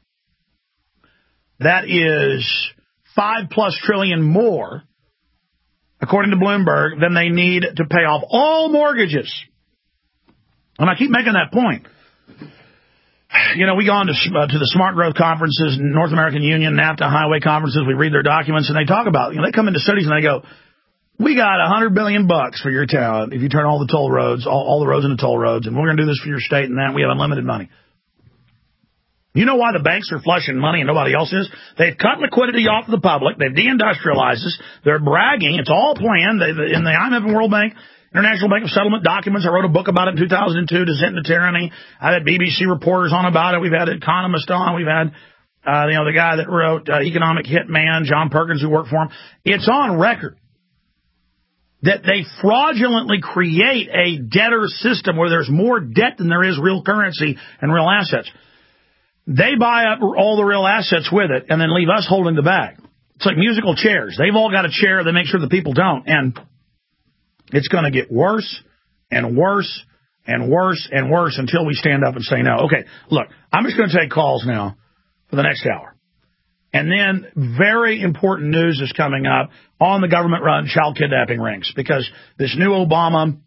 That is five plus trillion more, according to Bloomberg, than they need to pay off all mortgages. And I keep making that point. you know, we go on to, uh, to the Smart Growth conferences, North American Union, NAFTA highway conferences. We read their documents, and they talk about, you know, they come into cities and they go, we got a hundred billion bucks for your town if you turn all the toll roads, all, all the roads into toll roads, and we're going to do this for your state and that. We have unlimited money. You know why the banks are flushing money and nobody else is? They've cut liquidity off the public. They've deindustrialized us. They're bragging. It's all planned. They, in the I M F and World Bank, International Bank of Settlement documents, I wrote a book about it in two thousand two, Descent into Tyranny. I had B B C reporters on about it. We've had economists on. We've had, uh, you know, the guy that wrote uh, Economic Hitman, John Perkins, who worked for him. It's on record that they fraudulently create a debtor system where there's more debt than there is real currency and real assets. They buy up all the real assets with it and then leave us holding the bag. It's like musical chairs. They've all got a chair. They make sure the people don't. And it's going to get worse and worse and worse and worse until we stand up and say no. Okay, look, I'm just going to take calls now for the next hour. And then very important news is coming up on the government-run child kidnapping rings, because this new Obama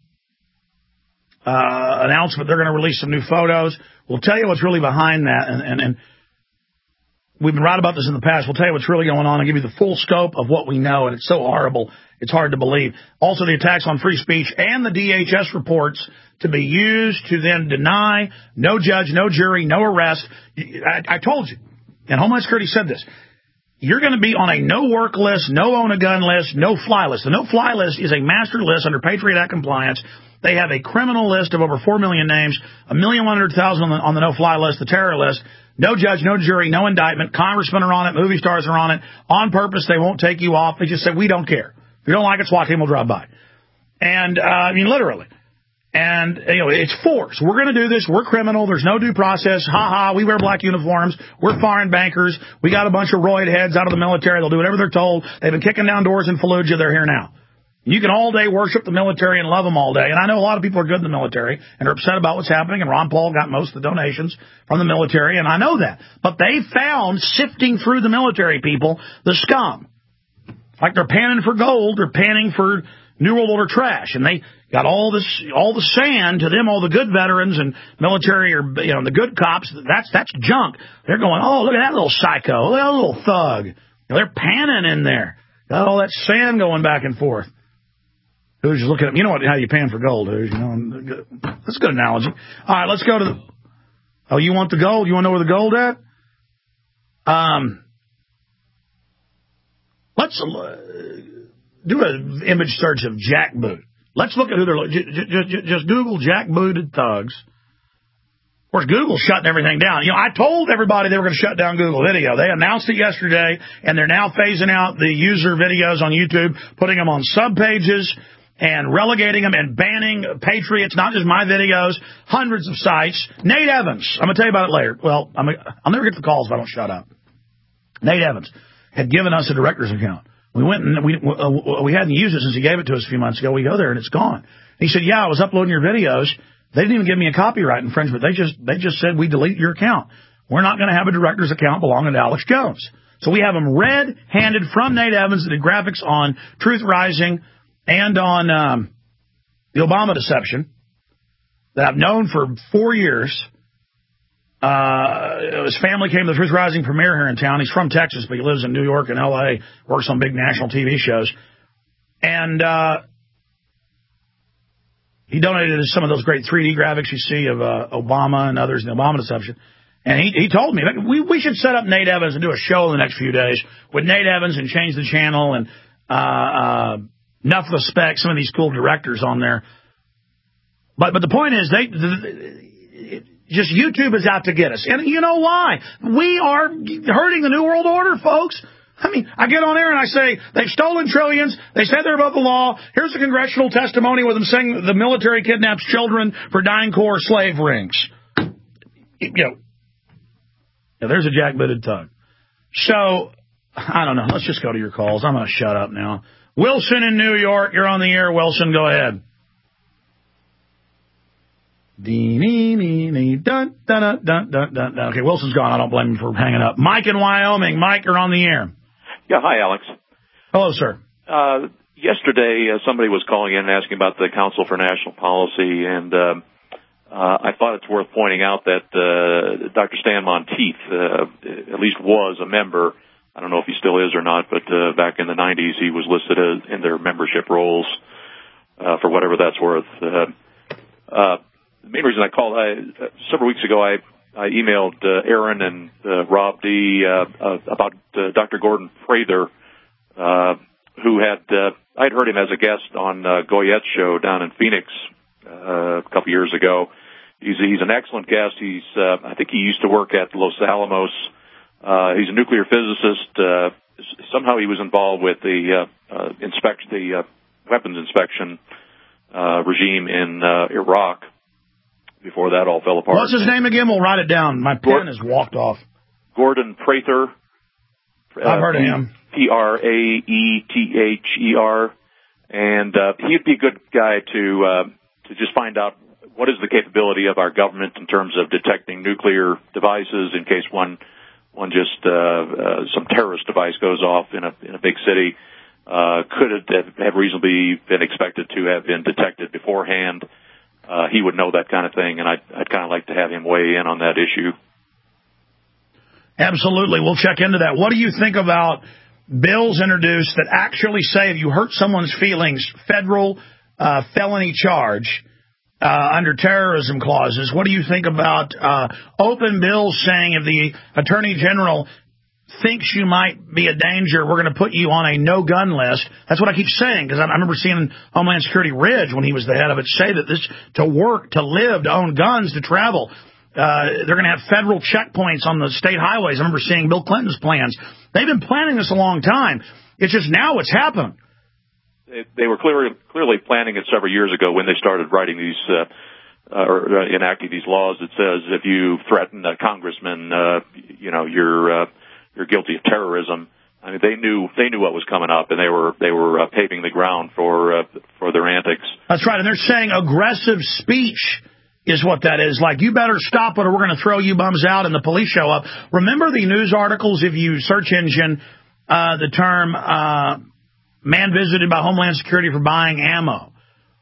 uh, announcement, they're going to release some new photos. We'll tell you what's really behind that, and, and, and we've been right about this in the past. We'll tell you what's really going on and give you the full scope of what we know, and it's so horrible, it's hard to believe. Also, the attacks on free speech and the D H S reports to be used to then deny no judge, no jury, no arrest. I, I told you, and Homeland Security said this, you're going to be on a no-work list, no-own-a-gun list, no-fly list. The no-fly list is a master list under Patriot Act compliance. They have a criminal list of over four million names, a million one hundred thousand on the, on the no-fly list, the terror list. No judge, no jury, no indictment. Congressmen are on it. Movie stars are on it. On purpose, they won't take you off. They just say, we don't care. If you don't like it, SWAT team will drive by. And, uh, I mean, literally. And, you know, it's force. We're going to do this. We're criminal. There's no due process. Ha ha. We wear black uniforms. We're foreign bankers. We got a bunch of roid heads out of the military. They'll do whatever they're told. They've been kicking down doors in Fallujah. They're here now. You can all day worship the military and love them all day. And I know a lot of people are good in the military and are upset about what's happening. And Ron Paul got most of the donations from the military. And I know that. But they found, sifting through the military people, the scum. Like they're panning for gold. They're panning for New World Order trash. And they got all this, all the sand to them, all the good veterans and military or, you know, the good cops. That's, that's junk. They're going, oh, look at that little psycho. Look at that little thug. You know, they're panning in there. Got all that sand going back and forth. Who's just looking at, you know what, how you pan for gold, who's, you know, that's a good analogy. All right, let's go to the, oh, you want the gold? You want to know where the gold at? Um, let's uh, do an image search of jackboot. Let's look at who they're, just, just, just Google jackbooted thugs. Of course, Google's shutting everything down. You know, I told everybody they were going to shut down Google Video. They announced it yesterday, and they're now phasing out the user videos on YouTube, putting them on sub-pages, and relegating them and banning Patriots, not just my videos, hundreds of sites. Nate Evans, I'm going to tell you about it later. Well, I'm, I'll never get the calls if I don't shut up. Nate Evans had given us a director's account. We went and we uh, we hadn't used it since he gave it to us a few months ago. We go there and it's gone. He said, yeah, I was uploading your videos. They didn't even give me a copyright infringement. They just they just said, we delete your account. We're not going to have a director's account belonging to Alex Jones. So we have them red-handed from Nate Evans, the graphics on Truth Rising, and on um, the Obama deception that I've known for four years. Uh, his family came to the Truth Rising premiere here in town. He's from Texas, but he lives in New York and L A, works on big national T V shows. And uh, he donated some of those great three D graphics you see of uh, Obama and others in the Obama deception. And he, he told me, we, we should set up Nate Evans and do a show in the next few days with Nate Evans and change the channel and uh, uh, enough respect, some of these cool directors on there. But but the point is, they the, just YouTube is out to get us. And you know why? We are hurting the New World Order, folks. I mean, I get on air and I say, they've stolen trillions. They said they're above the law. Here's a congressional testimony with them saying the military kidnaps children for DynCorp slave rings. You know, yeah, there's a jackbooted thug. So, I don't know. Let's just go to your calls. I'm going to shut up now. Wilson in New York, you're on the air. Wilson, go ahead. Dun, dun, dun, dun, dun. Okay, Wilson's gone. I don't blame him for hanging up. Mike in Wyoming. Mike, you're on the air. Yeah, hi, Alex. Hello, sir. Uh, yesterday, uh, somebody was calling in and asking about the Council for National Policy, and uh, uh, I thought it's worth pointing out that uh, Doctor Stan Monteith uh, at least was a member. I don't know if he still is or not, but uh, back in the nineties, he was listed as, in their membership rolls uh, for whatever that's worth. Uh, uh, the main reason I called, I, uh, several weeks ago, I, I emailed uh, Aaron and uh, Rob D. Uh, uh, about uh, Doctor Gordon Prather, uh, who had, uh, I'd heard him as a guest on uh, Goyette's show down in Phoenix uh, a couple years ago. He's, he's an excellent guest. He's, uh, I think he used to work at Los Alamos. Uh, he's a nuclear physicist. Uh, somehow he was involved with the uh, uh, inspect the uh, weapons inspection uh, regime in uh, Iraq before that all fell apart. What's his name again? We'll write it down. My pen Gordon, has walked off. Gordon Prather. Uh, I've heard of him. P R A E T H E R. And uh, he'd be a good guy to uh, to just find out what is the capability of our government in terms of detecting nuclear devices in case one one just uh, uh, some terrorist device goes off in a in a big city. Uh, could it have reasonably been expected to have been detected beforehand? Uh, he would know that kind of thing, and I'd, I'd kind of like to have him weigh in on that issue. Absolutely. We'll check into that. What do you think about bills introduced that actually say if you hurt someone's feelings, federal uh, felony charge uh, under terrorism clauses? What do you think about uh, open bills saying if the Attorney General thinks you might be a danger, we're going to put you on a no-gun list? That's what I keep saying, because I, I remember seeing Homeland Security Ridge, when he was the head of it, say that this to work, to live, to own guns, to travel, uh, they're going to have federal checkpoints on the state highways. I remember seeing Bill Clinton's plans. They've been planning this a long time. It's just now it's happening. They, they were clearly, clearly planning it several years ago when they started writing these uh, uh, or uh, enacting these laws that says if you threaten a congressman, uh, you know, you're uh, you're guilty of terrorism. I mean, they knew they knew what was coming up, and they were they were uh, paving the ground for uh, for their antics. That's right, and they're saying aggressive speech is what that is. Like, you better stop it or we're going to throw you bums out, and the police show up. Remember the news articles, if you search engine uh, the term uh, man visited by Homeland Security for buying ammo.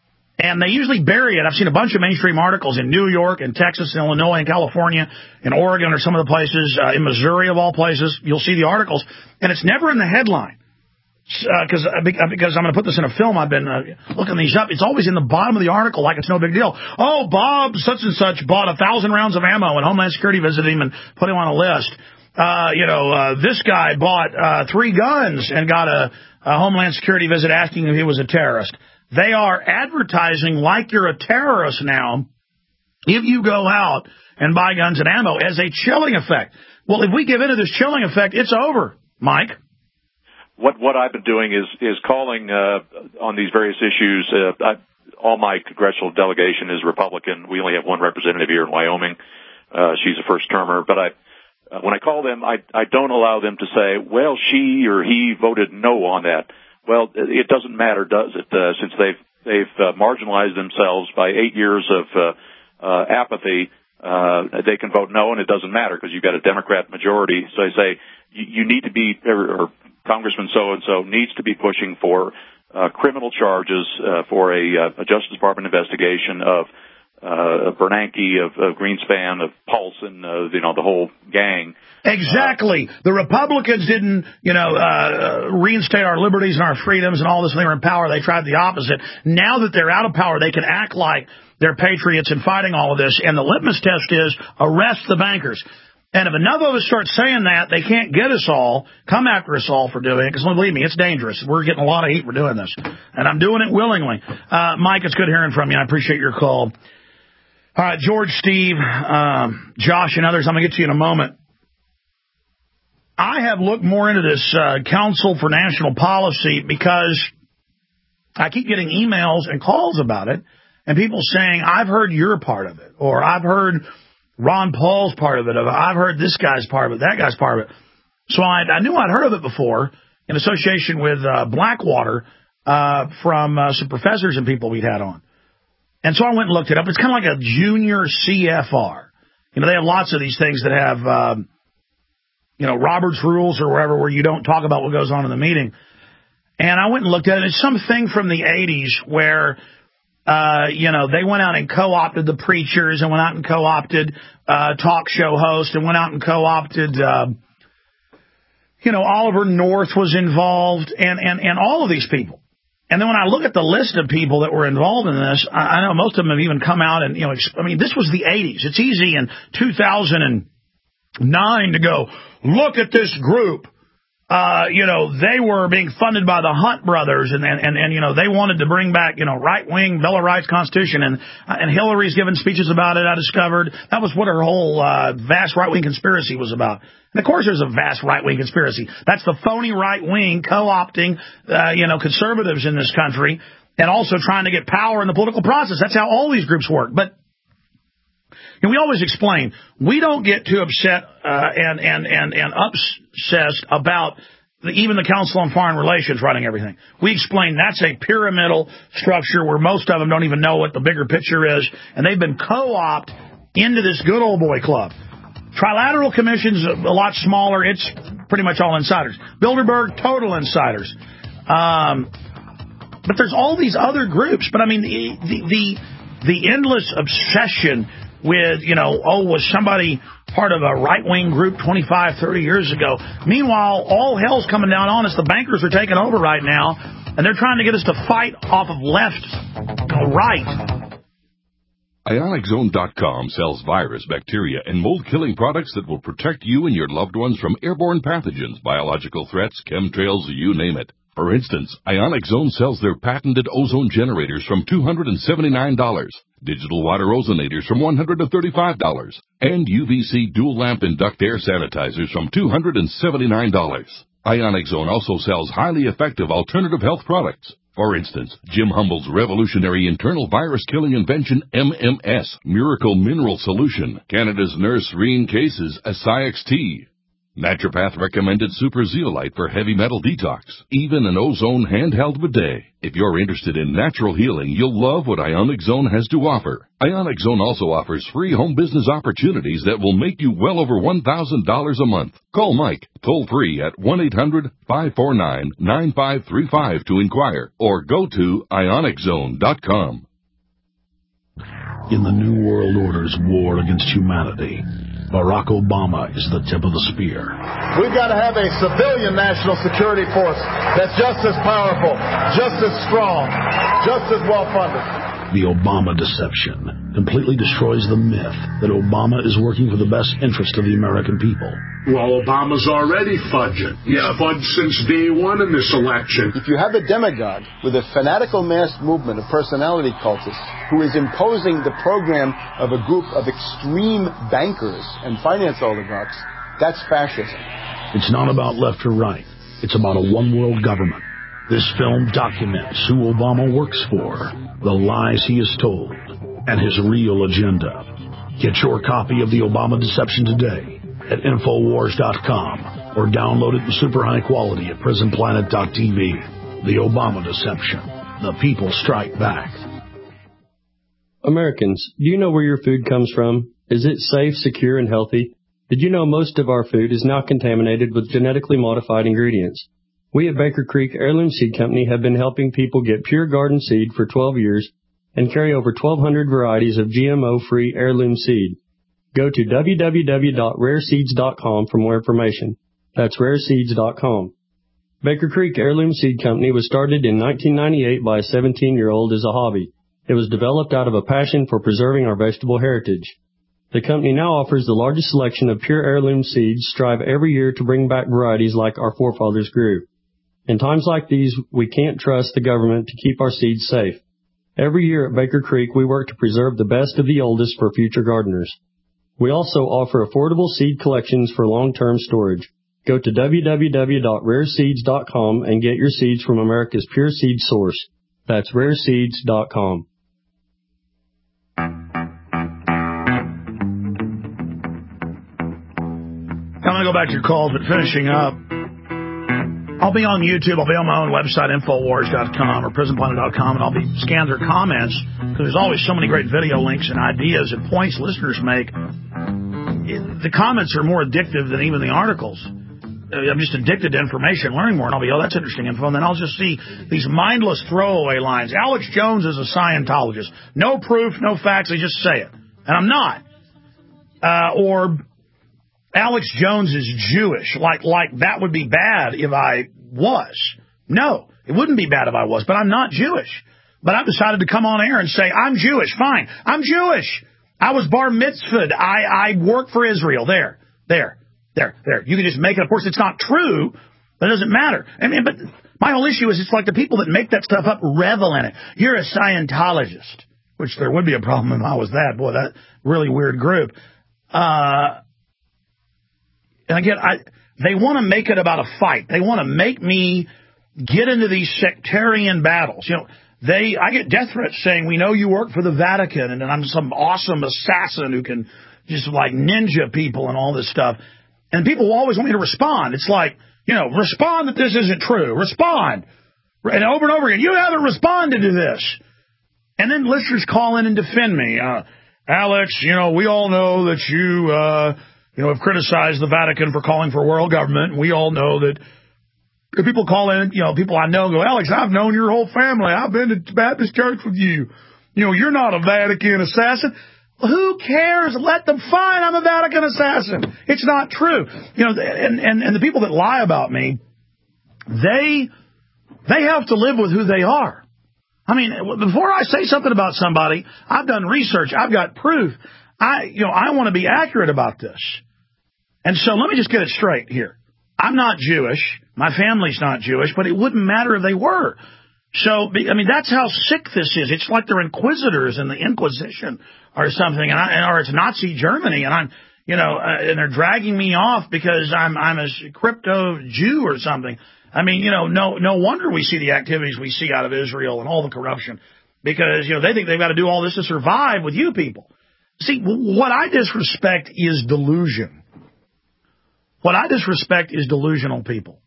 And they usually bury it. I've seen a bunch of mainstream articles in New York and Texas and Illinois and California and Oregon or some of the places, uh, in Missouri of all places. You'll see the articles, and it's never in the headline. Because uh, because I'm going to put this in a film. I've been uh, looking these up. It's always in the bottom of the article like it's no big deal. Oh, Bob such and such bought a thousand rounds of ammo, and Homeland Security visited him and put him on a list. Uh, you know, uh, this guy bought uh, three guns and got a, a Homeland Security visit asking if he was a terrorist. They are advertising like you're a terrorist now if you go out and buy guns and ammo as a chilling effect. Well, if we give in to this chilling effect, it's over, Mike. What what I've been doing is is calling uh, on these various issues. Uh, I, all my congressional delegation is Republican. We only have one representative here in Wyoming. Uh, she's a first termer. But I, uh, when I call them, I I don't allow them to say, well, she or he voted no on that. Well, it doesn't matter, does it? Uh, since they've they've uh, marginalized themselves by eight years of uh, uh, apathy, uh, they can vote no, and it doesn't matter because you've got a Democrat majority. So I say you, you need to be, or, or Congressman so-and-so needs to be pushing for uh, criminal charges uh, for a, uh, a Justice Department investigation of uh, Bernanke, of, of Greenspan, of Paulson, uh, you know, the whole gang. Exactly. Uh, the Republicans didn't, you know, uh, reinstate our liberties and our freedoms and all this when they were in power. They tried the opposite. Now that they're out of power, they can act like they're patriots and fighting all of this. And the litmus test is arrest the bankers. And if enough of us start saying that, they can't get us all, come after us all for doing it, because believe me, it's dangerous. We're getting a lot of heat for doing this. And I'm doing it willingly. Uh, Mike, it's good hearing from you. I appreciate your call. All right, George, Steve, um, Josh, and others, I'm going to get to you in a moment. I have looked more into this uh, Council for National Policy because I keep getting emails and calls about it, and people saying, I've heard your part of it, or I've heard Ron Paul's part of it, or I've heard this guy's part of it, that guy's part of it. So I, I knew I'd heard of it before in association with uh, Blackwater uh, from uh, some professors and people we'd had on. And so I went and looked it up. It's kind of like a junior C F R. You know, they have lots of these things that have, um, you know, Robert's Rules or wherever where you don't talk about what goes on in the meeting. And I went and looked at it. It's something from the eighties where Uh, you know, they went out and co-opted the preachers and went out and co-opted uh, talk show hosts and went out and co-opted, uh, you know, Oliver North was involved and, and, and all of these people. And then when I look at the list of people that were involved in this, I, I know most of them have even come out and, you know, I mean, this was the eighties. It's easy in two thousand nine to go, look at this group. Uh, you know, they were being funded by the Hunt brothers, and, and, and, and you know, they wanted to bring back, you know, right-wing Bill of Rights Constitution, and and Hillary's given speeches about it, I discovered. That was what her whole uh, vast right-wing conspiracy was about. And, of course, there's a vast right-wing conspiracy. That's the phony right-wing co-opting, uh, you know, conservatives in this country and also trying to get power in the political process. That's how all these groups work. But and we always explain, we don't get too upset uh, and, and, and, and obsessed about the, even the Council on Foreign Relations running everything. We explain that's a pyramidal structure where most of them don't even know what the bigger picture is, and they've been co-opted into this good old boy club. Trilateral Commission's a, a lot smaller. It's pretty much all insiders. Bilderberg, total insiders. Um, but there's all these other groups. But, I mean, the the, the endless obsession with, you know, oh, was somebody part of a right-wing group twenty-five, thirty years ago? Meanwhile, all hell's coming down on us. The bankers are taking over right now, and they're trying to get us to fight off of left, you know, right. Ionic Zone dot com sells virus, bacteria, and mold-killing products that will protect you and your loved ones from airborne pathogens, biological threats, chemtrails, you name it. For instance, Ionic Zone sells their patented ozone generators from two hundred seventy-nine dollars, digital water ozonators from one hundred thirty-five dollars, and U V C dual-lamp and duct air sanitizers from two hundred seventy-nine dollars. Ionic Zone also sells highly effective alternative health products. For instance, Jim Humble's revolutionary internal virus-killing invention M M S, Miracle Mineral Solution, Canada's Nurse Reen Case's Ascix T, Naturopath recommended Super Zeolite for heavy metal detox, even an ozone handheld bidet. If you're interested in natural healing, you'll love what Ionic Zone has to offer. Ionic Zone also offers free home business opportunities that will make you well over one thousand dollars a month. Call Mike toll free at one eight hundred, five four nine, nine five three five to inquire, or go to Ionic Zone dot com. In the New World Order's war against humanity, Barack Obama is the tip of the spear. We've got to have a civilian national security force that's just as powerful, just as strong, just as well-funded. The Obama deception completely destroys the myth that Obama is working for the best interest of the American people. Well, Obama's already fudging. He's yeah. fudged since day one in this election. If you have a demagogue with a fanatical mass movement of personality cultists who is imposing the program of a group of extreme bankers and finance oligarchs, that's fascism. It's not about left or right. It's about a one-world government. This film documents who Obama works for, the lies he has told, and his real agenda. Get your copy of The Obama Deception today at Infowars dot com or download it in super high quality at Prison Planet dot T V. The Obama Deception. The people strike back. Americans, do you know where your food comes from? Is it safe, secure, and healthy? Did you know most of our food is now contaminated with genetically modified ingredients? We at Baker Creek Heirloom Seed Company have been helping people get pure garden seed for twelve years and carry over twelve hundred varieties of G M O-free heirloom seed. Go to w w w dot rare seeds dot com for more information. That's rare seeds dot com. Baker Creek Heirloom Seed Company was started in nineteen ninety-eight by a seventeen-year-old as a hobby. It was developed out of a passion for preserving our vegetable heritage. The company now offers the largest selection of pure heirloom seeds, strive every year to bring back varieties like our forefathers grew. In times like these, we can't trust the government to keep our seeds safe. Every year at Baker Creek, we work to preserve the best of the oldest for future gardeners. We also offer affordable seed collections for long-term storage. Go to w w w dot rare seeds dot com and get your seeds from America's pure seed source. That's rare seeds dot com. I'm going to go back to your calls, but finishing up, I'll be on YouTube. I'll be on my own website, Infowars dot com or Prison Planet dot com, and I'll be scanning their comments because there's always so many great video links and ideas and points listeners make. It, the comments are more addictive than even the articles. I'm just addicted to information, learning more, and I'll be, oh, that's interesting info. And then I'll just see these mindless throwaway lines. Alex Jones is a Scientologist. No proof, no facts, they just say it. And I'm not. Uh, or Alex Jones is Jewish. Like, like that would be bad if I was. No, it wouldn't be bad if I was, but I'm not Jewish. But I've decided to come on air and say, I'm Jewish. Fine. I'm Jewish. I was bar mitzvahed. I, I work for Israel. There, there, there, there. You can just make it. Of course, it's not true, but it doesn't matter. I mean, but my whole issue is it's like the people that make that stuff up revel in it. You're a Scientologist, which there would be a problem if I was that. Boy, that really weird group. Uh, and again, I, they want to make it about a fight. They want to make me get into these sectarian battles. You know, they, I get death threats saying, we know you work for the Vatican and I'm some awesome assassin who can just like ninja people and all this stuff. And people always want me to respond. It's like, you know, respond that this isn't true. Respond. And over and over again, you haven't responded to this. And then listeners call in and defend me. Uh, Alex, you know, we all know that you, uh, you know, have criticized the Vatican for calling for world government. We all know that if people call in, you know, people I know go, Alex, I've known your whole family. I've been to Baptist church with you. You know, you're not a Vatican assassin. Who cares? Let them find I'm a Vatican assassin. It's not true. You know, and, and, and the people that lie about me, they, they have to live with who they are. I mean, before I say something about somebody, I've done research. I've got proof. I, you know, I want to be accurate about this. And so let me just get it straight here. I'm not Jewish. My family's not Jewish, but it wouldn't matter if they were. So, I mean, that's how sick this is. It's like they're inquisitors in the Inquisition or something, and I, or it's Nazi Germany, and I'm, you know, uh, and they're dragging me off because I'm, I'm a crypto Jew or something. I mean, you know, no, no wonder we see the activities we see out of Israel and all the corruption because, you know, they think they've got to do all this to survive with you people. See, what I disrespect is delusion. What I disrespect is delusional people.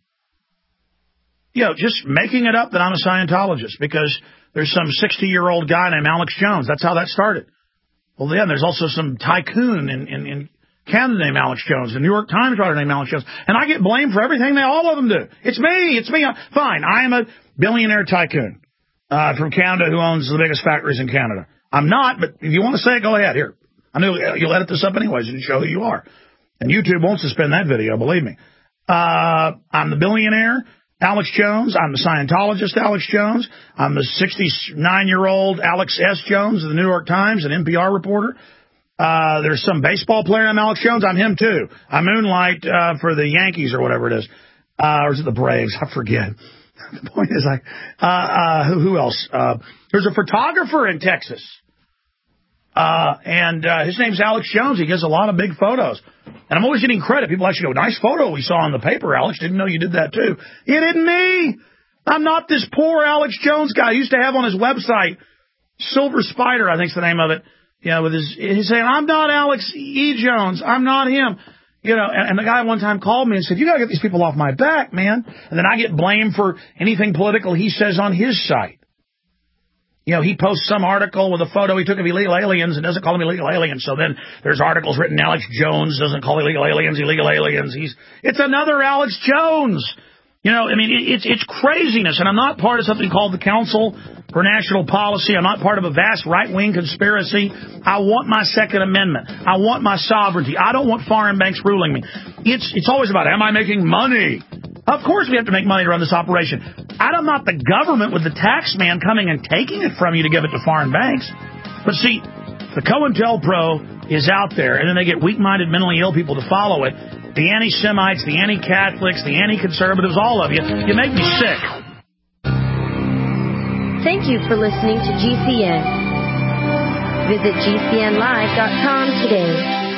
You know, just making it up that I'm a Scientologist because there's some sixty-year-old guy named Alex Jones. That's how that started. Well, then there's also some tycoon in, in, in Canada named Alex Jones, the New York Times writer named Alex Jones, and I get blamed for everything they all of them do. It's me. It's me. Fine. I am a billionaire tycoon uh, from Canada who owns the biggest factories in Canada. I'm not, but if you want to say it, go ahead. Here. I know you'll edit this up anyways and show who you are. And YouTube won't suspend that video, believe me. Uh, I'm the billionaire Alex Jones. I'm the Scientologist Alex Jones. I'm the sixty-nine-year-old Alex S. Jones of the New York Times, an N P R reporter. Uh, there's some baseball player named Alex Jones. I'm him, too. I moonlight uh, for the Yankees or whatever it is. Uh, or is it the Braves? I forget. The point is, like, uh, uh, who, who else? Uh, there's a photographer in Texas. Uh, and uh, his name's Alex Jones. He gets a lot of big photos. And I'm always getting credit. People actually go, nice photo we saw on the paper, Alex. Didn't know you did that, too. It isn't me. I'm not this poor Alex Jones guy. He used to have on his website, Silver Spider, I think's the name of it. You know, with his, he's saying, I'm not Alex E. Jones. I'm not him. You know, and, and the guy one time called me and said, you got to get these people off my back, man. And then I get blamed for anything political he says on his site. You know, he posts some article with a photo he took of illegal aliens and doesn't call them illegal aliens. So then there's articles written, Alex Jones doesn't call illegal aliens illegal aliens. He's, it's another Alex Jones. You know, I mean, it, it's, it's craziness. And I'm not part of something called the Council for National Policy. I'm not part of a vast right-wing conspiracy. I want my Second Amendment. I want my sovereignty. I don't want foreign banks ruling me. It's, it's always about, am I making money? Of course we have to make money to run this operation. I'm not the government with the tax man coming and taking it from you to give it to foreign banks. But see, the COINTELPRO is out there, and then they get weak-minded, mentally ill people to follow it. The anti-Semites, the anti-Catholics, the anti-conservatives, all of you. You make me sick. Thank you for listening to G C N. Visit G C N live dot com today.